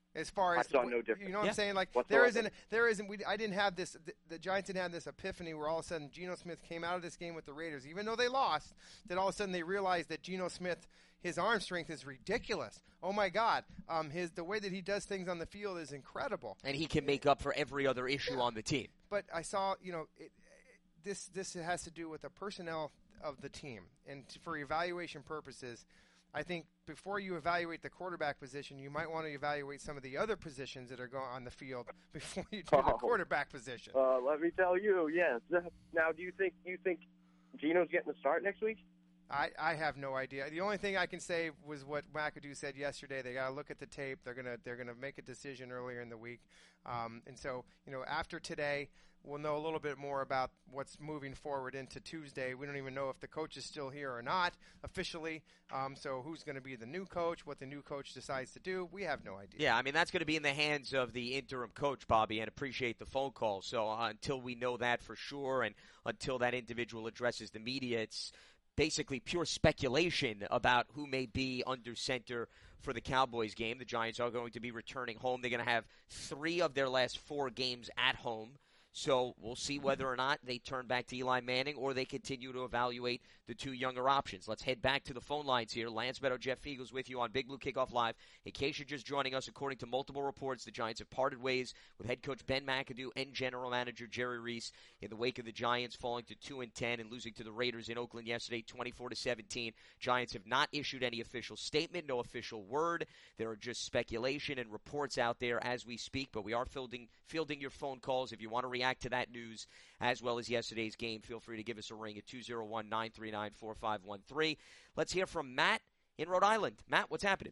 As far as
I saw no difference.
You know what
Yeah.
I'm saying? Like
Whatsoever.
there isn't, there isn't. We, I didn't have this. The, the Giants didn't have this epiphany where all of a sudden Geno Smith came out of this game with the Raiders, even though they lost. That all of a sudden they realized that Geno Smith, his arm strength is ridiculous. Oh my God, um, his the way that he does things on the field is incredible.
And he can make up for every other issue
Yeah.
on the team.
But I saw, you know, it, this this has to do with the personnel of the team, and t- for evaluation purposes, I think before you evaluate the quarterback position, you might want to evaluate some of the other positions that are going on the field before you do the
Oh.
quarterback position.
Uh, let me tell you, yes. Now, do you think you think Geno's getting the start next week?
I, I have no idea. The only thing I can say was what McAdoo said yesterday. They got to look at the tape. They're gonna they're gonna make a decision earlier in the week, um, and so you know after today we'll know a little bit more about what's moving forward into Tuesday. We don't even know if the coach is still here or not officially. Um, so who's going to be the new coach? What the new coach decides to do? We have no idea.
Yeah, I mean, that's going to be in the hands of the interim coach, Bobby, and appreciate the phone call. So uh, until we know that for sure and until that individual addresses the media, it's basically pure speculation about who may be under center for the Cowboys game. The Giants are going to be returning home. They're going to have three of their last four games at home. So we'll see whether or not they turn back to Eli Manning or they continue to evaluate the two younger options. Let's head back to the phone lines here. Lance Meadow, Jeff Eagles with you on Big Blue Kickoff Live. In case you're just joining us, according to multiple reports, the Giants have parted ways with head coach Ben McAdoo and general manager Jerry Reese in the wake of the Giants falling to two and ten and losing to the Raiders in Oakland yesterday, twenty-four to seventeen. Giants have not issued any official statement, no official word. There are just speculation and reports out there as we speak, but we are fielding, fielding your phone calls. If you want to react to that news as well as yesterday's game, feel free to give us a ring at two oh one, nine three nine, four five one three. Let's hear from Matt in Rhode Island. Matt, what's happening?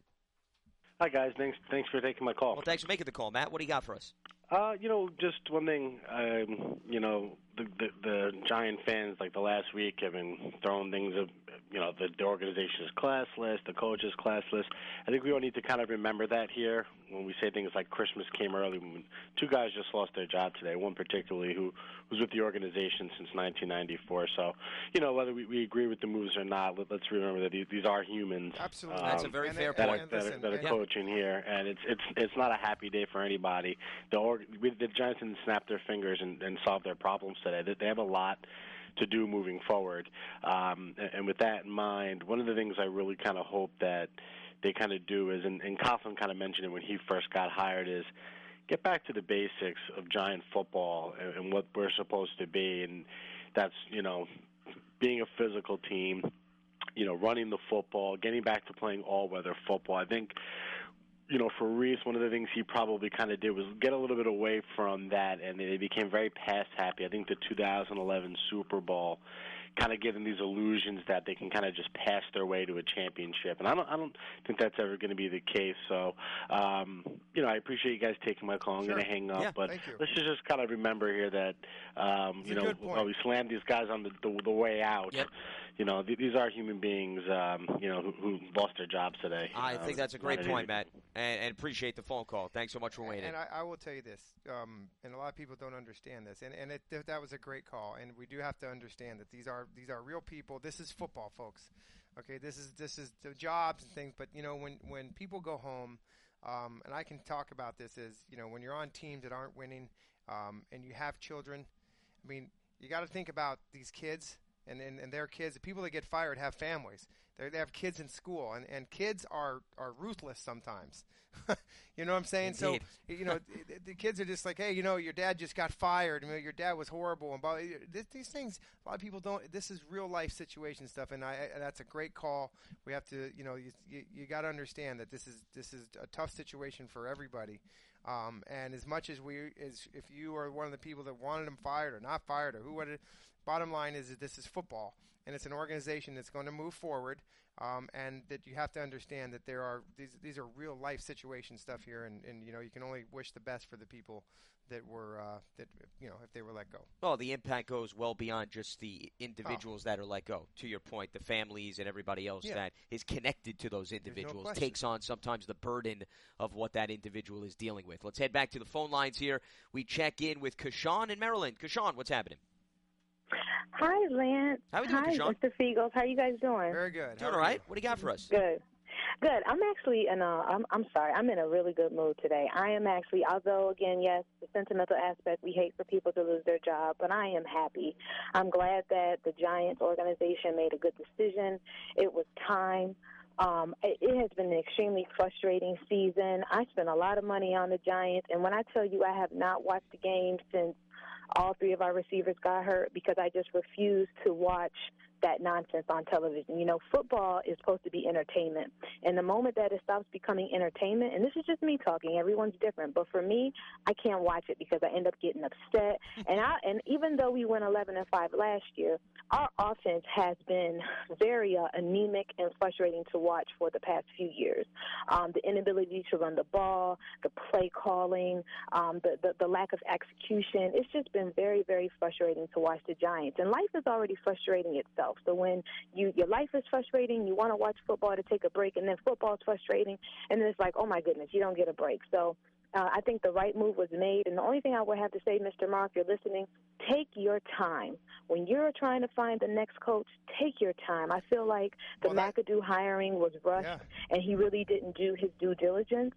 Hi, guys. Thanks thanks for taking my call.
Well, thanks for making the call, Matt. What do you got for us?
Uh, you know, just one thing. Um, you know, the, the the Giant fans, like the last week, have been throwing things of, you know, the, the organization is classless, the coach is classless. I think we all need to kind of remember that here when we say things like Christmas came early. When two guys just lost their job today, one particularly who was with the organization since nineteen ninety-four. So, you know, whether we, we agree with the moves or not, let, let's remember that these, these are humans.
Absolutely.
That's a
um,
very
and
fair
they-
that
point.
are,
and
that are,
listen,
that are
and-
coaching here, and it's it's it's not a happy day for anybody. The org, we, the Giants didn't snap their fingers and, and solve their problems today. They, they have a lot to do moving forward, um, and, and with that in mind, one of the things I really kind of hope that they kind of do is, and, and Coughlin kind of mentioned it when he first got hired, is get back to the basics of Giant football and, and what we're supposed to be, and that's, you know, being a physical team, you know, running the football, getting back to playing all-weather football. I think, you know, for Reese, one of the things he probably kind of did was get a little bit away from that, and they became very pass-happy. I think the two thousand eleven Super Bowl kind of giving these illusions that they can kind of just pass their way to a championship, and I don't, I don't think that's ever going to be the case. So, um, you know, I appreciate you guys taking my call. I'm
Sure.
going to hang up,
Yeah,
but
thank you.
let's just, just kind of remember here that, um,
It's
you
a
know,
good point.
while we slammed these guys on the the, the way out.
Yep.
You know, th- these are human beings, um, you know, who, who lost their jobs today.
I
Um,
think that's a great
not
point,
easy.
Matt, and, and appreciate the phone call. Thanks so much for weighing in.
And I, I will tell you this, um, and a lot of people don't understand this, and and it, th- that was a great call, and we do have to understand that these are these are real people. This is football, folks. Okay, this is this is the jobs and things, but you know when when people go home, um, and I can talk about this is you know when you're on teams that aren't winning, um, and you have children, I mean you got to think about these kids. And, and, and their kids, the people that get fired have families. They're, they have kids in school, and, and kids are, are ruthless sometimes. You know what I'm saying?
Indeed.
So, you know, the, the kids are just like, hey, you know, your dad just got fired. I mean, your dad was horrible. And blah, this, these things, a lot of people don't. This is real life situation stuff, and I, I that's a great call. We have to, you know, you you, you got to understand that this is this is a tough situation for everybody. Um, and as much as we, as if you are one of the people that wanted him fired or not fired or who would it. Bottom line is that this is football, and it's an organization that's going to move forward, um, and that you have to understand that there are these these are real life situation stuff here, and, and you know you can only wish the best for the people that were uh, that you know if they were let go.
Well, the impact goes well beyond just the individuals that are let go. To your point, the families and everybody else
Yeah.
that is connected to those individuals
question.
takes on sometimes the burden of what that individual is dealing with. Let's head back to the phone lines here. We check in with Kashawn in Maryland. Kashawn, what's happening?
Hi, Lance.
How we doing,
Hi,
Kashawn?
Mister Fiegels. How you guys doing?
Very good.
Doing
How
all
are
right.
you?
What do you got for us?
Good. Good. I'm actually in a, I'm, I'm sorry, I'm in a really good mood today. I am actually, although, again, yes, the sentimental aspect, we hate for people to lose their job, but I am happy. I'm glad that the Giants organization made a good decision. It was time. Um, it, it has been an extremely frustrating season. I spent a lot of money on the Giants, and when I tell you I have not watched the game since all three of our receivers got hurt because I just refused to watch that nonsense on television. You know, football is supposed to be entertainment. And the moment that it stops becoming entertainment, and this is just me talking, everyone's different, but for me, I can't watch it because I end up getting upset. And I and even though we went eleven and five last year, our offense has been very uh, anemic and frustrating to watch for the past few years. Um, the inability to run the ball, the play calling, um, the, the, the lack of execution, it's just been very, very frustrating to watch the Giants. And life is already frustrating itself. So when you your life is frustrating, you want to watch football to take a break, and then football is frustrating, and then it's like, oh, my goodness, you don't get a break. So uh, I think the right move was made, and the only thing I would have to say, Mister Mark, you're listening, take your time. When you're trying to find the next coach, take your time. I feel like the well, that, McAdoo hiring was rushed, yeah. and he really didn't do his due diligence.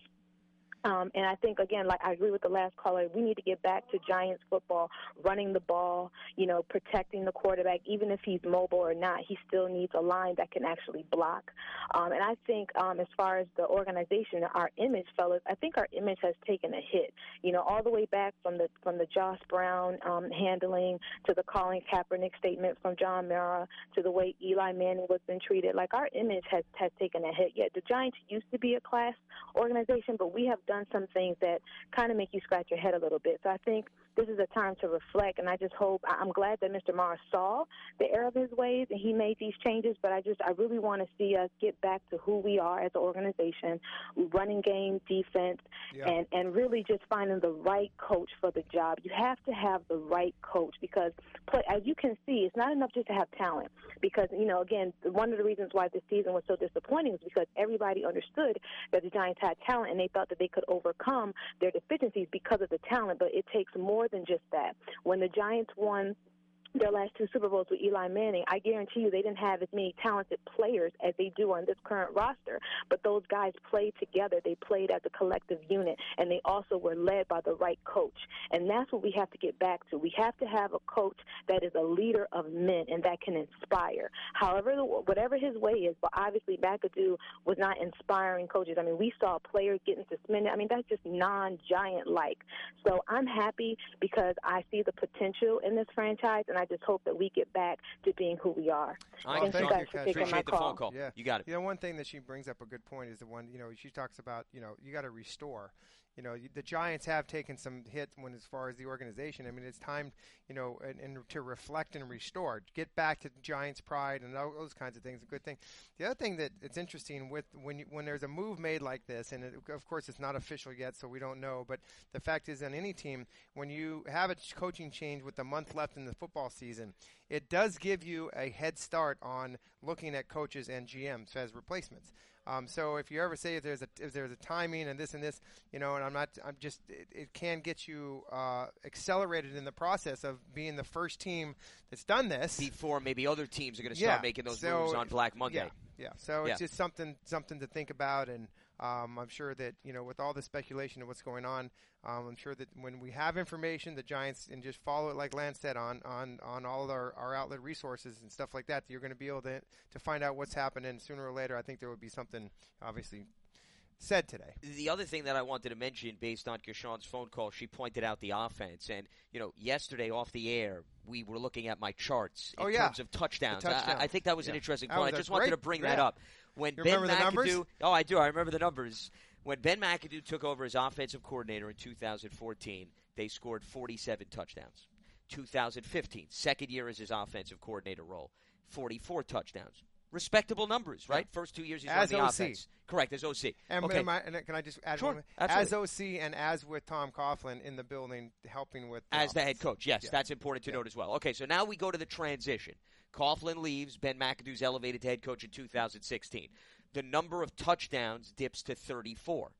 Um, and I think, again, like I agree with the last caller, we need to get back to Giants football, running the ball, you know, protecting the quarterback. Even if he's mobile or not, he still needs a line that can actually block. Um, and I think um, as far as the organization, our image, fellas, I think our image has taken a hit, you know, all the way back from the from the Josh Brown um, handling to the Colin Kaepernick statement from John Mara to the way Eli Manning was been treated. Like, our image has, has taken a hit. Yeah, the Giants used to be a class organization, but we have done some things that kind of make you scratch your head a little bit. So I think this is a time to reflect, and I just hope, I'm glad that Mister Mara saw the error of his ways and he made these changes, but I just, I really want to see us get back to who we are as an organization, running game, defense, yeah. and, and really just finding the right coach for the job. You have to have the right coach because, as you can see, it's not enough just to have talent because, you know, again, one of the reasons why this season was so disappointing was because everybody understood that the Giants had talent and they thought that they could overcome their deficiencies because of the talent, but it takes more than just that. When the Giants won their last two Super Bowls with Eli Manning, I guarantee you they didn't have as many talented players as they do on this current roster. But those guys played together. They played as a collective unit, and they also were led by the right coach. And that's what we have to get back to. We have to have a coach that is a leader of men and that can inspire. However, whatever his way is, but obviously McAdoo was not inspiring coaches. I mean, we saw players getting suspended. I mean, that's just non-Giant-like. So I'm happy because I see the potential in this franchise, and I just hope that we get back to being who we are.
Well,
Thank
thank
you guys
you,
for
Cash.
taking
Appreciate
my
the
call.
phone call.
Yeah.
You got it.
You know, one thing that she brings up a good point is the one, you know, she talks about, you know, you got to restore. You know, the Giants have taken some hits when, as far as the organization. I mean, it's time, you know, and, and to reflect and restore, get back to Giants pride and all those kinds of things. A good thing. The other thing that it's interesting with when you, when there's a move made like this, and it, of course it's not official yet, so we don't know. But the fact is, on any team, when you have a coaching change with a month left in the football season, it does give you a head start on looking at coaches and G Ms as replacements. Um, so if you ever say if there's a if there's a timing and this and this, you know, and I'm not, I'm just, it, it can get you uh, accelerated in the process of being the first team that's done this
before maybe other teams are going to start
yeah.
making those
so,
moves on Black Monday.
Yeah, yeah. So
yeah.
it's just something something to think about, and um, I'm sure that, you know, with all the speculation of what's going on, um, I'm sure that when we have information, the Giants, and just follow it like Lance said on on, on all of our, our outlet resources and stuff like that, you're going to be able to to find out what's happening sooner or later. I think there would be something obviously said today.
The other thing that I wanted to mention, based on Kershawn's phone call, she pointed out the offense. And, you know, yesterday off the air, we were looking at my charts in
oh, yeah.
terms of touchdowns.
touchdowns.
I, I think that was
yeah.
an interesting
that
point. I just
great,
wanted to bring
yeah.
that up. When
you
Ben
remember the numbers?
McAdoo, oh, I do. I remember the numbers. When Ben McAdoo took over as offensive coordinator in two thousand fourteen, they scored forty-seven touchdowns. two thousand fifteen, second year as his offensive coordinator role, forty-four touchdowns. Respectable numbers, right? Yeah. First two years he's
as
run the
O C.
offense. Correct, as O C.
And,
okay.
and, I, and can I just add
sure,
one?
absolutely.
As O C and as with Tom Coughlin in the building helping with the
As
offense.
the head coach, yes,
yeah.
that's important to
yeah.
note as well. Okay, so now we go to the transition. Coughlin leaves, Ben McAdoo's elevated to head coach in two thousand sixteen. The number of touchdowns dips to thirty-four.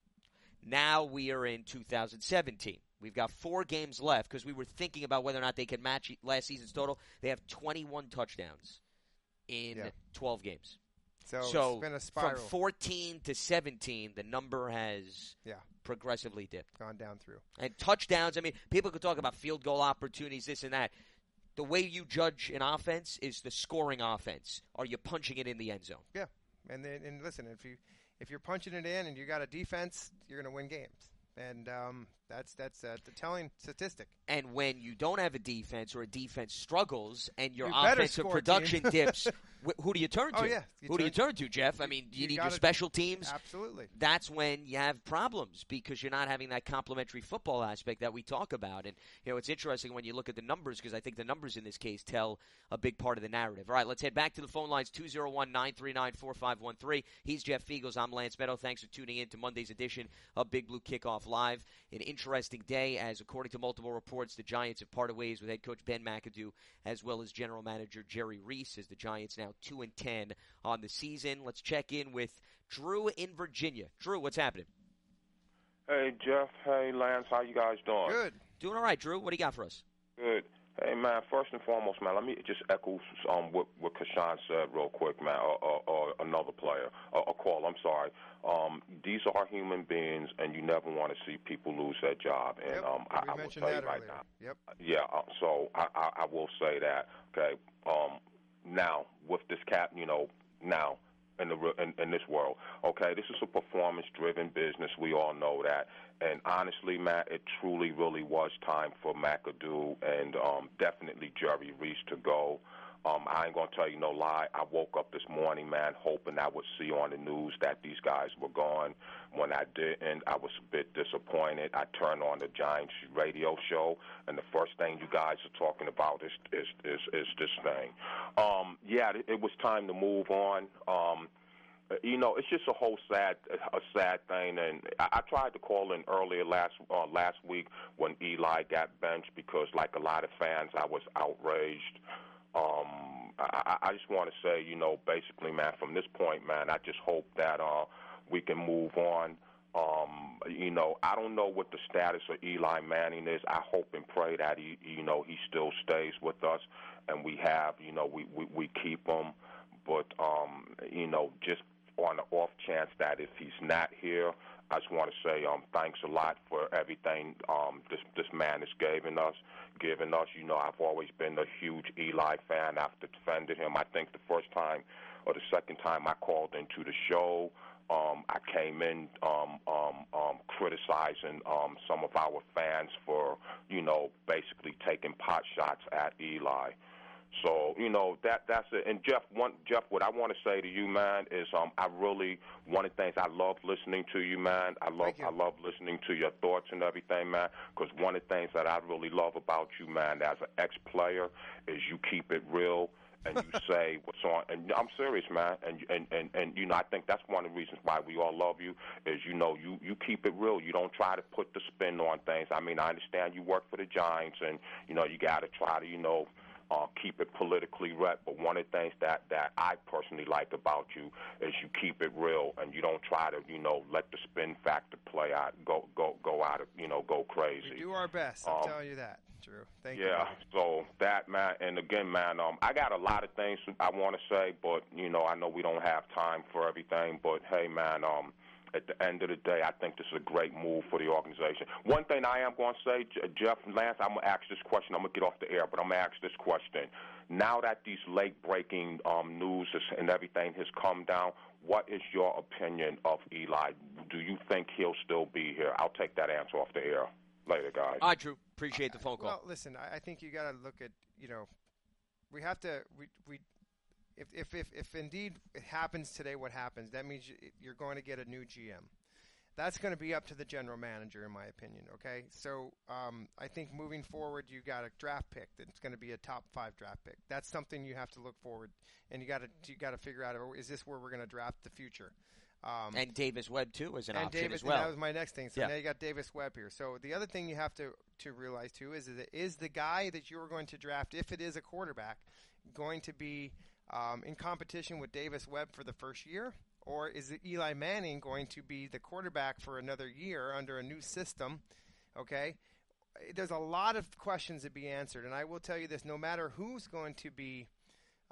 Now we are in two thousand seventeen. We've got four games left because we were thinking about whether or not they can match last season's total. They have twenty-one touchdowns in
yeah.
twelve games.
So,
so
it's been a spiral.
From fourteen to seventeen, the number has
yeah.
progressively dipped.
Gone down through.
And touchdowns, I mean, people could talk about field goal opportunities, this and that. The way you judge an offense is the scoring offense. Are you punching it in the end zone?
Yeah. And then, and listen, if you if you're punching it in and you got a defense, you're going to win games. And um, that's that's uh, the telling statistic.
And when you don't have a defense or a defense struggles and your
You better
offensive
score,
production
team.
dips, wh- who do you turn to?
Oh, yeah. You
who do you
turn-
turn to, Jeff? I mean, do you,
you
need your
gotta-
special teams?
Absolutely.
That's when you have problems because you're not having that complementary football aspect that we talk about. And, you know, it's interesting when you look at the numbers because I think the numbers in this case tell a big part of the narrative. All right, let's head back to the phone lines, two oh one, nine three nine, four five one three. He's Jeff Fiegels. I'm Lance Meadow. Thanks for tuning in to Monday's edition of Big Blue Kickoff Live. An interesting day as, according to multiple reports, the Giants have parted ways with head coach Ben McAdoo as well as general manager Jerry Reese as the Giants now two and ten on the season. Let's check in with Drew in Virginia. Drew, what's happening?
Hey, Jeff. Hey, Lance. How you guys doing?
Good.
Doing all right, Drew. What do you got for us?
Good. Hey, man, first and foremost, man, let me just echo um, what, what Kashan said real quick, man, or, or, or another player, a, a call, I'm sorry. Um, these are human beings, and you never want to see people lose their job. And
Yep.
um,
We
I, I will
mentioned
tell you
that
right
earlier.
now.
Yep.
Yeah, uh, so I, I, I will say that, okay. Um, now, with this cap, you know, now, in the in, in this world. Okay, this is a performance-driven business. We all know that. And honestly, Matt, it truly, really was time for McAdoo and um, definitely Jerry Reese to go. Um, I ain't going to tell you no lie. I woke up this morning, man, hoping I would see on the news that these guys were gone. When I didn't, I was a bit disappointed. I turned on the Giants radio show, and the first thing you guys are talking about is is is, is this thing. Um, yeah, it, it was time to move on. Um, you know, it's just a whole sad, a sad thing. And I, I tried to call in earlier last uh, last week when Eli got benched because, like a lot of fans, I was outraged. Um, I, I just want to say, you know, basically, man, from this point, man, I just hope that uh, we can move on. Um, you know, I don't know what the status of Eli Manning is. I hope and pray that he, you know, he still stays with us, and we have, you know, we we, we keep him. But um, you know, just on the off chance that if he's not here, I just want to say um, thanks a lot for everything um, this this man has given us. Given us, you know, I've always been a huge Eli fan. I've defended him. I think the first time or the second time I called into the show, um, I came in um, um, um, criticizing um, some of our fans for, you know, basically taking pot shots at Eli. So, you know, that that's it. And, Jeff, one, Jeff, what I want to say to you, man, is um, I really, one of the things, I love listening to you, man. I love I love listening to your thoughts and everything, man, because one of the things that I really love about you, man, as an ex-player, is you keep it real and you say what's on. And I'm serious, man. And, and, and, and, you know, I think that's one of the reasons why we all love you is, you know, you, you keep it real. You don't try to put the spin on things. I mean, I understand you work for the Giants and, you know, you got to try to, you know, Uh, keep it politically right, but one of the things that, that I personally like about you is you keep it real and you don't try to, you know, let the spin factor play out, go go go out, of, you know, go crazy.
We do our best. I'm
um,
telling you that, Drew. Thank
yeah,
you.
Yeah, so that, man, and again, man, um, I got a lot of things I want to say, but, you know, I know we don't have time for everything, but, hey, man, um, at the end of the day, I think this is a great move for the organization. One thing I am going to say, Jeff and Lance, I'm going to ask this question. I'm going to get off the air, but I'm going to ask this question. Now that these late-breaking um, news and everything has come down, what is your opinion of Eli? Do you think he'll still be here? I'll take that answer off the air later, guys.
All right, Drew. Appreciate the phone call.
Well, listen, I, I think you got to look at, you know, we have to, we, we If, if if if indeed it happens today, what happens? That means you're going to get a new G M. That's going to be up to the general manager, in my opinion. Okay, so um, I think moving forward, you got a draft pick that's going to be a top five draft pick. That's something you have to look forward, and you got to you got to figure out: is this where we're going to draft the future? Um,
and Davis Webb too is an
and
option
Davis,
as well.
That was my next thing. So
yeah.
now you got Davis Webb here. So the other thing you have to to realize too is that is the guy that you are going to draft, if it is a quarterback, going to be Um, in competition with Davis Webb for the first year? Or is it Eli Manning going to be the quarterback for another year under a new system? Okay? There's a lot of questions to be answered, and I will tell you this, no matter who's going to be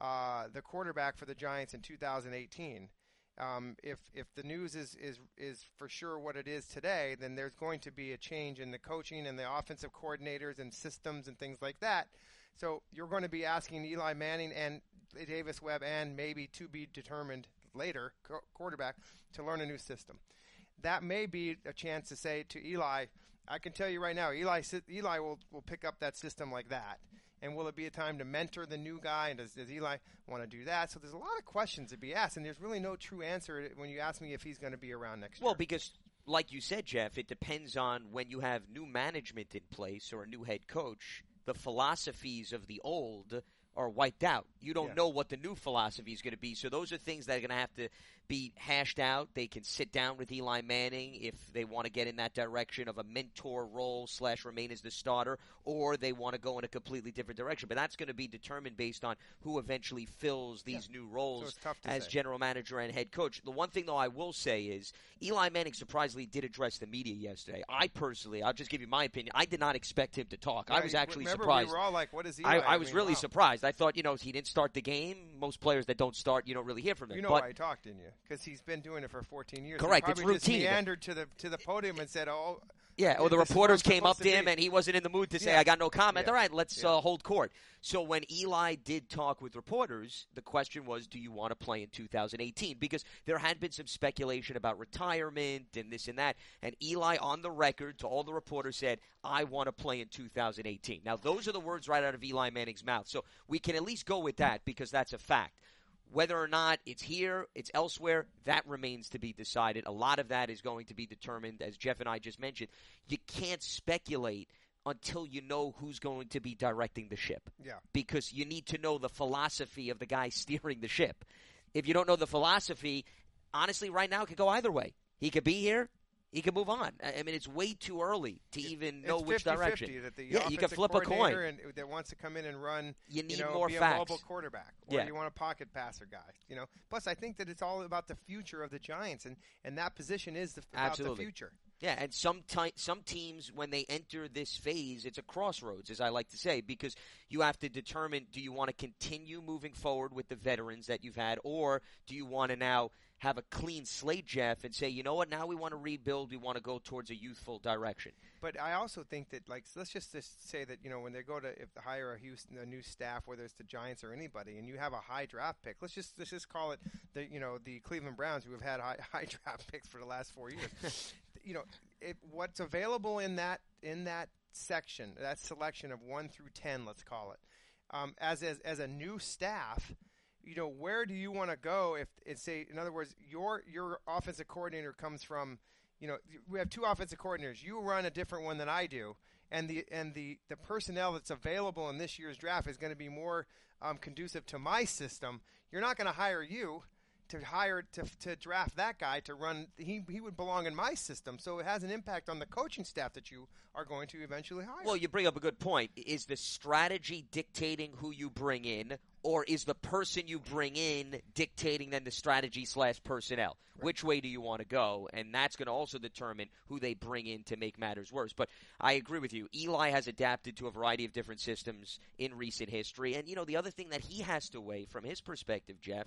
uh, the quarterback for the Giants in two thousand eighteen. Um, if if the news is, is is for sure what it is today, then there's going to be a change in the coaching and the offensive coordinators and systems and things like that. So you're going to be asking Eli Manning and Davis Webb and maybe to be determined later co- quarterback to learn a new system. That may be a chance to say to Eli, I can tell you right now, Eli Eli will, will pick up that system like that. And will it be a time to mentor the new guy? And does, does Eli want to do that? So there's a lot of questions to be asked, and there's really no true answer when you ask me if he's going to be around next year.
Well, because like you said, Jeff, it depends on when you have new management in place or a new head coach, the philosophies of the old are wiped out. You don't
Yeah.
know what the new philosophy is going to be. So those are things that are going to have to be hashed out. They can sit down with Eli Manning if they want to get in that direction of a mentor role slash remain as the starter, or they want to go in a completely different direction. But that's going to be determined based on who eventually fills these
Yeah.
new
So
roles
it's tough to
as
say.
general manager and head coach. The one thing, though, I will say is Eli Manning surprisingly did address the media yesterday. I personally, I'll just give you my opinion, I did not expect him to talk. I
Yeah,
was
you-
actually
remember
surprised.
we were all like, what is Eli?
I, I was
mean,
really
wow.
surprised. I thought, you know, he didn't start the game. Most players that don't start, you don't really hear from them.
You know
but
why he talked, didn't you? Because he's been doing it for fourteen years.
Correct,
He
it's
probably just
routine.
meandered to the to the podium and said, "Oh,
yeah, or the
this is
reporters
what I'm
came up
supposed
to
to
him
be."
and he wasn't in the mood to say,
Yeah.
I got no comment.
Yeah.
All right, let's
Yeah.
uh, hold court. So when Eli did talk with reporters, the question was, do you want to play in two thousand eighteen? Because there had been some speculation about retirement and this and that. And Eli, on the record, to all the reporters, said, I want to play in two thousand eighteen. Now, those are the words right out of Eli Manning's mouth. So we can at least go with that because that's a fact. Whether or not it's here, it's elsewhere, that remains to be decided. A lot of that is going to be determined, as Jeff and I just mentioned. You can't speculate until you know who's going to be directing the ship.
Yeah.
Because you need to know the philosophy of the guy steering the ship. If you don't know the philosophy, honestly, right now it could go either way. He could be here. He could move on. I I mean, it's way too early to even know
it's
which direction.
fifty-fifty that the
yeah, you can
offensive
flip a coin.
coordinator and, that wants to come in and run,
You need
know,
more
be
facts.
a mobile quarterback, or
Yeah.
you want a pocket passer guy. You know. Plus, I think that it's all about the future of the Giants, and, and that position is the, about
Absolutely.
the future.
Yeah, and some ti- some teams, when they enter this phase, it's a crossroads, as I like to say, because you have to determine, do you want to continue moving forward with the veterans that you've had, or do you want to now have a clean slate, Jeff, and say, you know what, now we want to rebuild, we want to go towards a youthful direction.
But I also think that, like, let's just, just say that, you know, when they go to if they hire a Houston, a new staff, whether it's the Giants or anybody, and you have a high draft pick, let's just let's just call it the, you know, the Cleveland Browns, who have had high, high draft picks for the last four years. You know, it, what's available in that in that section, that selection of one through ten, let's call it, um, as as as a new staff. You know, where do you want to go if it's say, in other words, your your offensive coordinator comes from, you know, we have two offensive coordinators. You run a different one than I do, and the and the, the personnel that's available in this year's draft is going to be more um, conducive to my system. You're not going to hire you to hire to to draft that guy to run. He he would belong in my system, so it has an impact on the coaching staff that you are going to eventually hire.
Well, you bring up a good point. Is the strategy dictating who you bring in, or is the person you bring in dictating then the strategy slash personnel? Right. Which way do you want to go? And that's going to also determine who they bring in to make matters worse. But I agree with you. Eli has adapted to a variety of different systems in recent history. And, you know, the other thing that he has to weigh from his perspective, Jeff,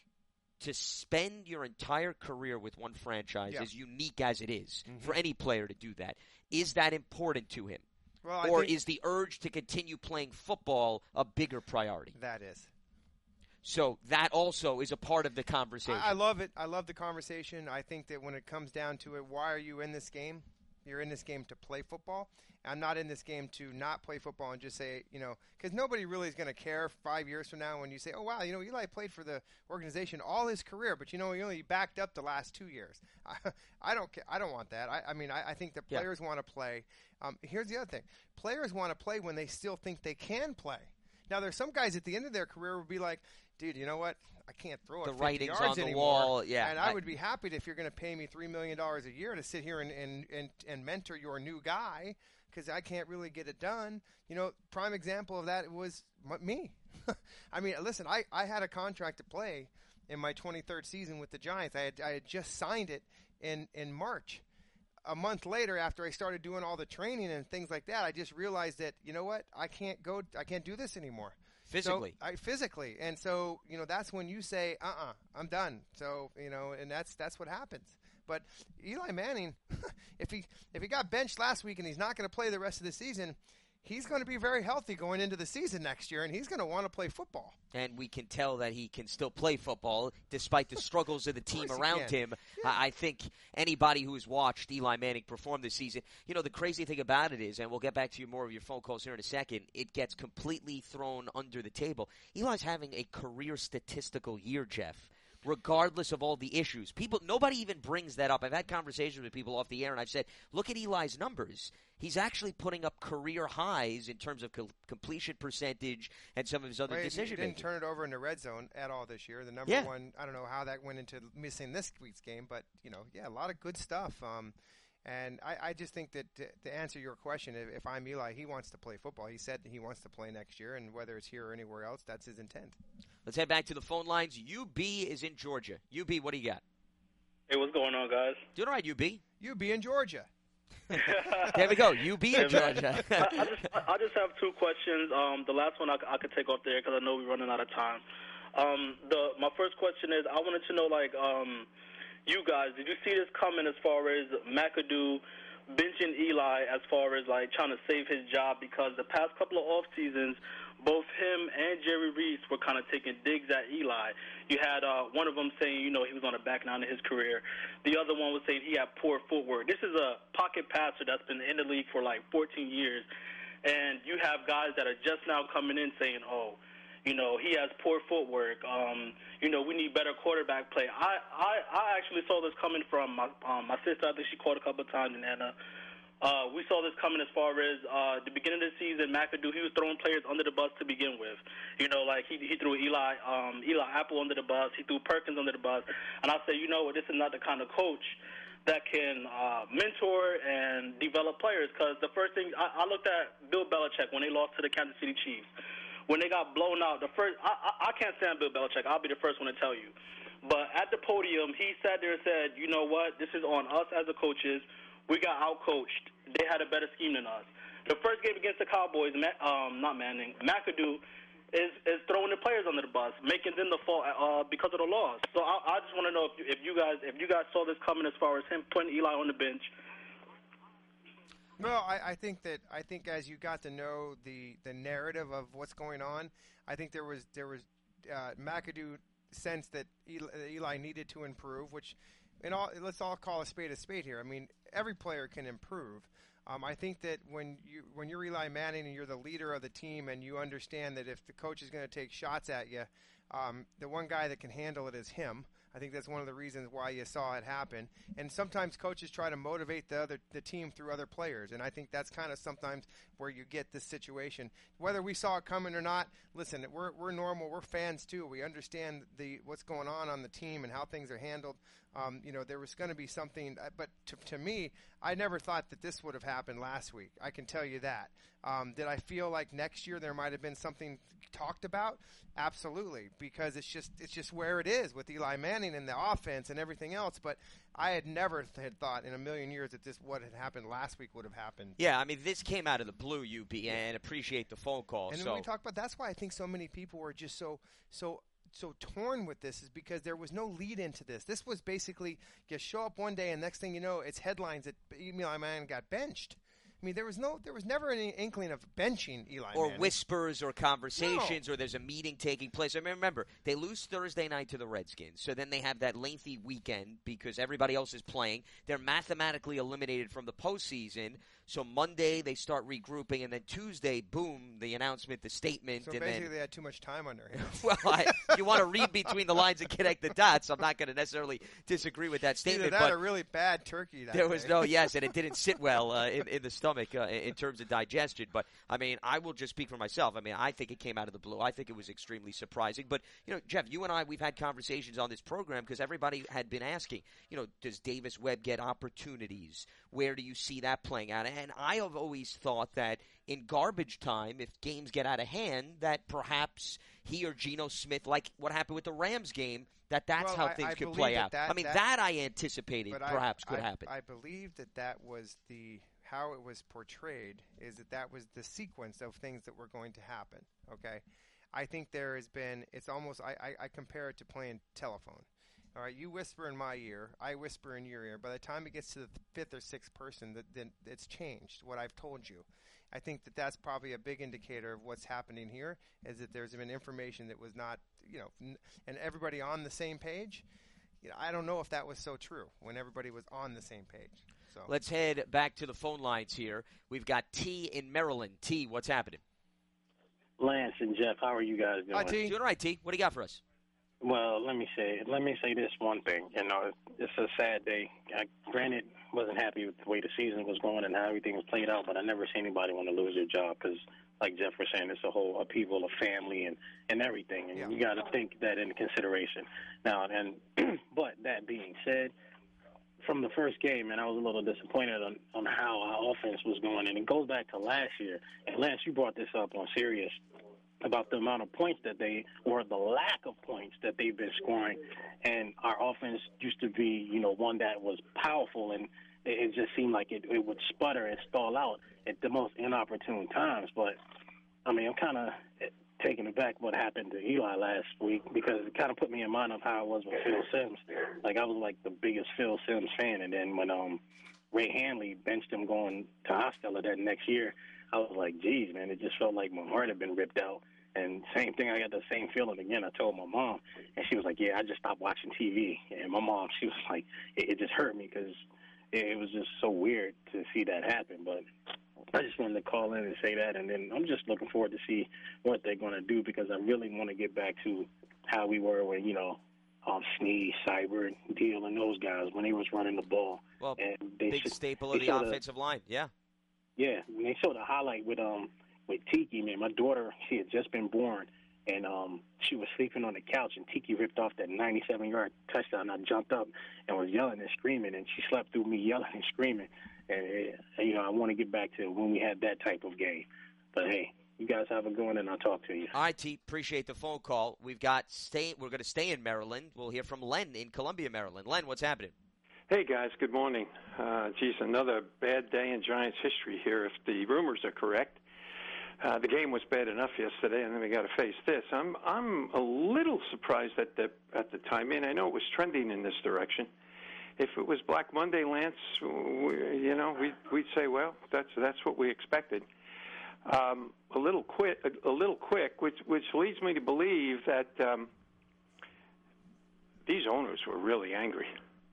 to spend your entire career with one franchise,
yeah.
as unique as it is,
mm-hmm.
for any player to do that, is that important to him?
Well,
or
think
is the urge to continue playing football a bigger priority?
That is.
So that also is a part of the conversation.
I, I love it. I love the conversation. I think that when it comes down to it, why are you in this game? You're in this game to play football. I'm not in this game to not play football and just say, you know, because nobody really is going to care five years from now when you say, oh, wow, you know, Eli played for the organization all his career, but, you know, he only backed up the last two years. I, I don't I don't want that. I, I mean, I, I think that players yeah. want to play. Um, here's the other thing. Players want to play when they still think they can play. Now, there's some guys at the end of their career will be like, dude, you know what? I can't throw it
the
fifty
writing's
yards
on the
anymore.
wall. Yeah,
and I,
I
would be happy if you're going to pay me three million dollars a year to sit here and, and, and, and mentor your new guy because I can't really get it done. You know, prime example of that was me. I mean, listen, I, I had a contract to play in my twenty-third season with the Giants. I had, I had just signed it in, in March. a month later, after I started doing all the training and things like that, I just realized that, you know what, I can't go, I can't do this anymore.
Physically.
So, I, physically. And so, you know, that's when you say, uh-uh, I'm done. So, you know, and that's that's what happens. But Eli Manning, if he if he got benched last week and he's not going to play the rest of the season, he's going to be very healthy going into the season next year, and he's going to want to play football.
And we can tell that he can still play football despite the struggles of the team
of
around him.
Yeah.
I think anybody who has watched Eli Manning perform this season, you know, the crazy thing about it is, and we'll get back to you more of your phone calls here in a second, it gets completely thrown under the table. Eli's having a career statistical year, Jeff. Regardless of all the issues. People, nobody even brings that up. I've had conversations with people off the air, and I've said, look at Eli's numbers. He's actually putting up career highs in terms of co- completion percentage and some of his other
well,
decision
making. He didn't
making.
turn it over in the red zone at all this year. The number
yeah.
one, I don't know how that went into missing this week's game, but, you know, yeah, a lot of good stuff. Um, and I, I just think that to, to answer your question, if, if I'm Eli, he wants to play football. He said he wants to play next year, and whether it's here or anywhere else, that's his intent.
Let's head back to the phone lines. U B is in Georgia. U B, what do you got?
Hey, what's going on, guys?
Doing all right, U B.
U B in Georgia.
There we go. U B in Georgia.
I, I, just, I just have two questions. Um, the last one I, I could take off there because I know we're running out of time. Um, the my first question is I wanted to know, like, um, you guys, did you see this coming as far as McAdoo benching Eli as far as, like, trying to save his job? Because the past couple of off seasons, both him and Jerry Reese were kind of taking digs at Eli. You had uh, one of them saying, you know, he was on the back nine of his career. The other one was saying he had poor footwork. This is a pocket passer that's been in the league for like fourteen years, and you have guys that are just now coming in saying, oh, you know, he has poor footwork. Um, you know, we need better quarterback play. I, I, I actually saw this coming from my um, my sister. I think she called a couple of times, and Anna. Uh, we saw this coming as far as uh, the beginning of the season. McAdoo, he was throwing players under the bus to begin with. You know, like he he threw Eli um, Eli Apple under the bus. He threw Perkins under the bus. And I say, you know what, this is not the kind of coach that can uh, mentor and develop players. Because the first thing, I, I looked at Bill Belichick when they lost to the Kansas City Chiefs. When they got blown out, the first I, I, I can't stand Bill Belichick. I'll be the first one to tell you. But at the podium, he sat there and said, you know what, this is on us as the coaches. We got out-coached. They had a better scheme than us. The first game against the Cowboys, um, not Manning, McAdoo is, is throwing the players under the bus, making them the fault uh, because of the loss. So I, I just want to know if you, if you guys if you guys saw this coming as far as him putting Eli on the bench.
Well, I, I think that I think as you got to know the, the narrative of what's going on, I think there was there was uh, McAdoo sensed that Eli, Eli needed to improve, which. And all, let's all call a spade a spade here. I mean, every player can improve. Um, I think that when you when you're Eli Manning and you're the leader of the team, and you understand that if the coach is going to take shots at you, um, the one guy that can handle it is him. I think that's one of the reasons why you saw it happen. And sometimes coaches try to motivate the other the team through other players, and I think that's kind of sometimes where you get this situation. Whether we saw it coming or not, listen, we're we're normal. We're fans too. We understand the what's going on on the team and how things are handled. Um, you know, there was going to be something, but to, to me, I never thought that this would have happened last week. I can tell you that. Um, did I feel like next year there might have been something talked about? Absolutely, because it's just it's just where it is with Eli Manning and the offense and everything else. But I had never had thought in a million years that this what had happened last week would have happened.
Yeah, I mean, this came out of the blue, U B, and appreciate the phone call.
And
so.
when we talk about that's why I think so many people were just so so. so torn with this is because there was no lead into this. This was basically you show up one day and next thing you know, it's headlines that Eli Manning got benched. I mean, there was no, there was never any inkling of benching Eli
or
Manning.
whispers or conversations
no.
or there's a meeting taking place. I mean, remember, they lose Thursday night to the Redskins, so then they have that lengthy weekend because everybody else is playing. They're mathematically eliminated from the postseason. So Monday they start regrouping, and then Tuesday, boom, the announcement, the statement.
So
and
basically
then,
they had too much time on their hands.
Well, I, you want to read between the lines and connect the dots. I'm not going to necessarily disagree with that statement.
Either that
but
or really bad turkey that
there was
day.
no, yes, and it didn't sit well uh, in, in the stomach uh, in terms of digestion. But, I mean, I will just speak for myself. I mean, I think it came out of the blue. I think it was extremely surprising. But, you know, Jeff, you and I, we've had conversations on this program because everybody had been asking, you know, does Davis Webb get opportunities? Where do you see that playing out? And I have always thought that in garbage time, if games get out of hand, that perhaps he or Geno Smith, like what happened with the Rams game, that that's
well,
how
I,
things
I
could
believe
play
that
out.
that,
I mean,
that,
that I anticipated perhaps
I,
could
I,
happen.
I believe that that was the how it was portrayed is that that was the sequence of things that were going to happen. Okay, I think there has been. It's almost. I, I, I compare it to playing telephone. All right, you whisper in my ear, I whisper in your ear. By the time it gets to the fifth or sixth person, that then it's changed what I've told you. I think that that's probably a big indicator of what's happening here. Is that there's been information that was not, you know, n- and everybody on the same page. You know, I don't know if that was so true when everybody was on the same page. So
let's head back to the phone lines here. We've got T in Maryland. T, what's happening?
Lance and Jeff, how are you guys doing?
Hi, T. Doing all right, T. What do you got for us?
Well, let me say let me say this one thing. You know, it's a sad day. I, granted, wasn't happy with the way the season was going and how everything was played out, but I never see anybody want to lose their job because, like Jeff was saying, it's a whole upheaval of family and, and everything, and yeah. you got to think that into consideration. Now, and but that being said, from the first game, and I was a little disappointed on, on how our offense was going, and it goes back to last year. And Lance, you brought this up on Sirius about the amount of points that they, or the lack of points that they've been scoring. And our offense used to be, you know, one that was powerful, and it, it just seemed like it, it would sputter and stall out at the most inopportune times. But, I mean, I'm kind of taken aback what happened to Eli last week because it kind of put me in mind of how it was with Phil Simms. Like, I was, like, the biggest Phil Simms fan, and then when um, Ray Handley benched him going to Hostetler that next year, I was like, geez, man, it just felt like my heart had been ripped out. And same thing, I got the same feeling again. I told my mom, and she was like, yeah, I just stopped watching T V. And my mom, she was like, it, it just hurt me because it, it was just so weird to see that happen. But I just wanted to call in and say that. And then I'm just looking forward to see what they're going to do because I really want to get back to how we were when, you know, um, Snead, Cyber, Deal, and those guys when they was running the ball.
Well,
and they
big
should,
staple of the offensive
a,
line, yeah.
Yeah, and they showed a highlight with um. with Tiki, man. My daughter, she had just been born, and um, she was sleeping on the couch, and Tiki ripped off that ninety-seven-yard touchdown. I jumped up and was yelling and screaming, and she slept through me yelling and screaming. And, and you know, I want to get back to when we had that type of game. But, hey, you guys have a good one, and I'll talk to you.
All right, T, appreciate the phone call. We've got stay. We're going to stay in Maryland. We'll hear from Len in Columbia, Maryland. Len, what's happening?
Hey, guys, good morning. Uh, geez, another bad day in Giants history here if the rumors are correct. Uh, the game was bad enough yesterday, and then we got to face this. I'm I'm a little surprised at the at the timing. I know it was trending in this direction. If it was Black Monday, Lance, we, you know, we'd we'd say, well, that's that's what we expected. Um, a little quick, a, a little quick, which which leads me to believe that um, these owners were really angry,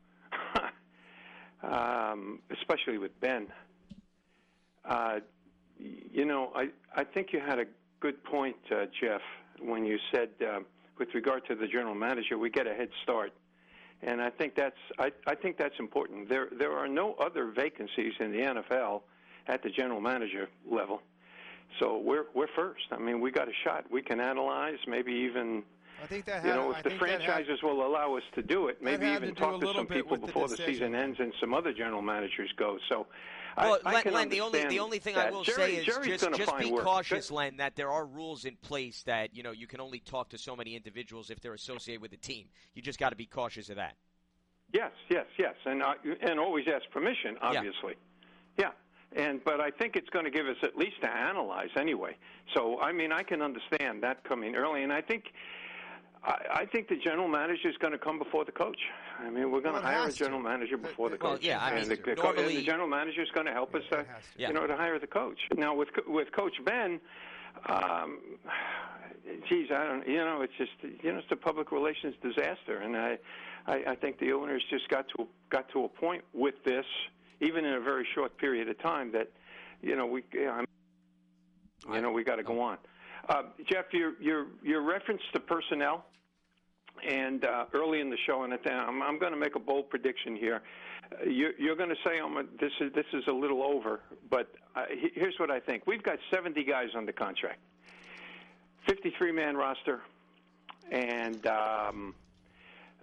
um, especially with Ben. Uh, You know, I, I think you had a good point, uh, Jeff, when you said uh, with regard to the general manager, we get a head start, and I think that's I, I think that's important. There there are no other vacancies in the N F L at the general manager level, so we're we're first. I mean, we got a shot. We can analyze, maybe even.
I think that
you
had,
know, if
I
the
think
franchises
had,
will allow us to do it, maybe even
to
talk to some people before the, the season ends and some other general managers go. So,
well,
I,
Len,
I can
Len, the only the only thing I will
Jerry,
say is
Jerry's
just, just
find
be
work.
cautious, Len, that there are rules in place that you know you can only talk to so many individuals if they're associated with the team. You just got to be cautious of that.
Yes, yes, yes, and uh, and always ask permission, obviously. Yeah. yeah. And but I think it's going to give us at least to analyze anyway. So I mean, I can understand that coming early, and I think. I, I think the general manager is going to come before the coach. I mean, we're going
well,
to hire a general to. manager before the
well,
coach.
Yeah, I mean,
and the, the,
normally,
and the general manager is going to help us, uh,
yeah.
you know, to hire the coach. Now, with with Coach Ben, um, geez, I don't, you know, it's just, you know, it's a public relations disaster, and I, I, I think the owners just got to got to a point with this, even in a very short period of time, that, you know, we, you know, we got to go on. Uh, Jeff, your your your reference to personnel, and uh, early in the show, and I'm, I'm going to make a bold prediction here. Uh, you're, you're going to say, um, "This is this is a little over," but uh, here's what I think: we've got seventy guys under contract, fifty-three man roster, and um,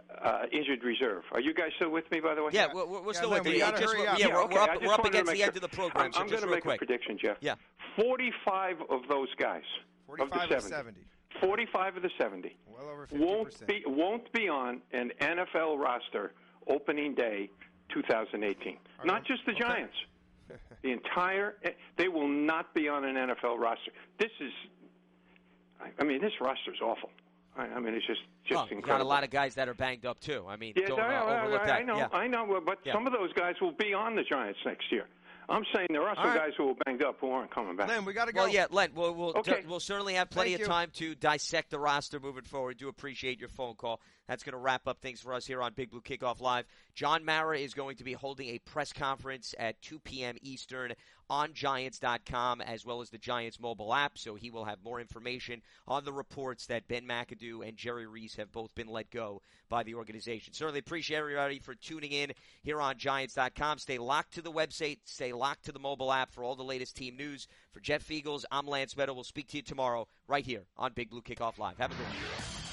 uh, injured reserve. Are you guys still with me, by the way?
Yeah, we're, we're
Yeah,
still
Len,
with
we
you.
gotta
Just,
hurry
we're-
up.
yeah,
Yeah,
we're,
okay,
we're
I
up,
just
we're up
wanted to
against
make
the
sure.
end of the program,
I'm,
so
I'm
just
going to
real
make
quick.
a prediction, Jeff.
Yeah.
forty-five of those guys,
forty-five
of the
of
seventy,
seventy.
forty-five of the seventy,
Well over fifty
won't
percent.
be won't be on an N F L roster opening day two thousand eighteen.
All
Not
right.
just the
Okay.
Giants. The entire they will not be on an N F L roster. This is, I- I mean, this roster is awful. I, I mean, it's just just
Oh, you
incredible.
got a lot of guys that are banged up, too. I mean,
Yeah,
don't
I,
uh,
I-
overlook
I,
that.
I know,
yeah.
I know, but
Yeah.
some of those guys will be on the Giants next year. I'm saying there are some
All right.
guys who are banged up who aren't coming back.
Len, we got to go.
Well, yeah, Len, we'll, we'll,
Okay.
we'll certainly have plenty
Thank
of
you.
time to dissect the roster moving forward. Do appreciate your phone call. That's going to wrap up things for us here on Big Blue Kickoff Live. John Mara is going to be holding a press conference at two p.m. Eastern on Giants dot com as well as the Giants mobile app, so he will have more information on the reports that Ben McAdoo and Jerry Reese have both been let go by the organization. Certainly appreciate everybody for tuning in here on Giants dot com. Stay locked to the website. Stay locked to the mobile app for all the latest team news. For Jeff Feagles, I'm Lance Meadow. We'll speak to you tomorrow right here on Big Blue Kickoff Live. Have a good one.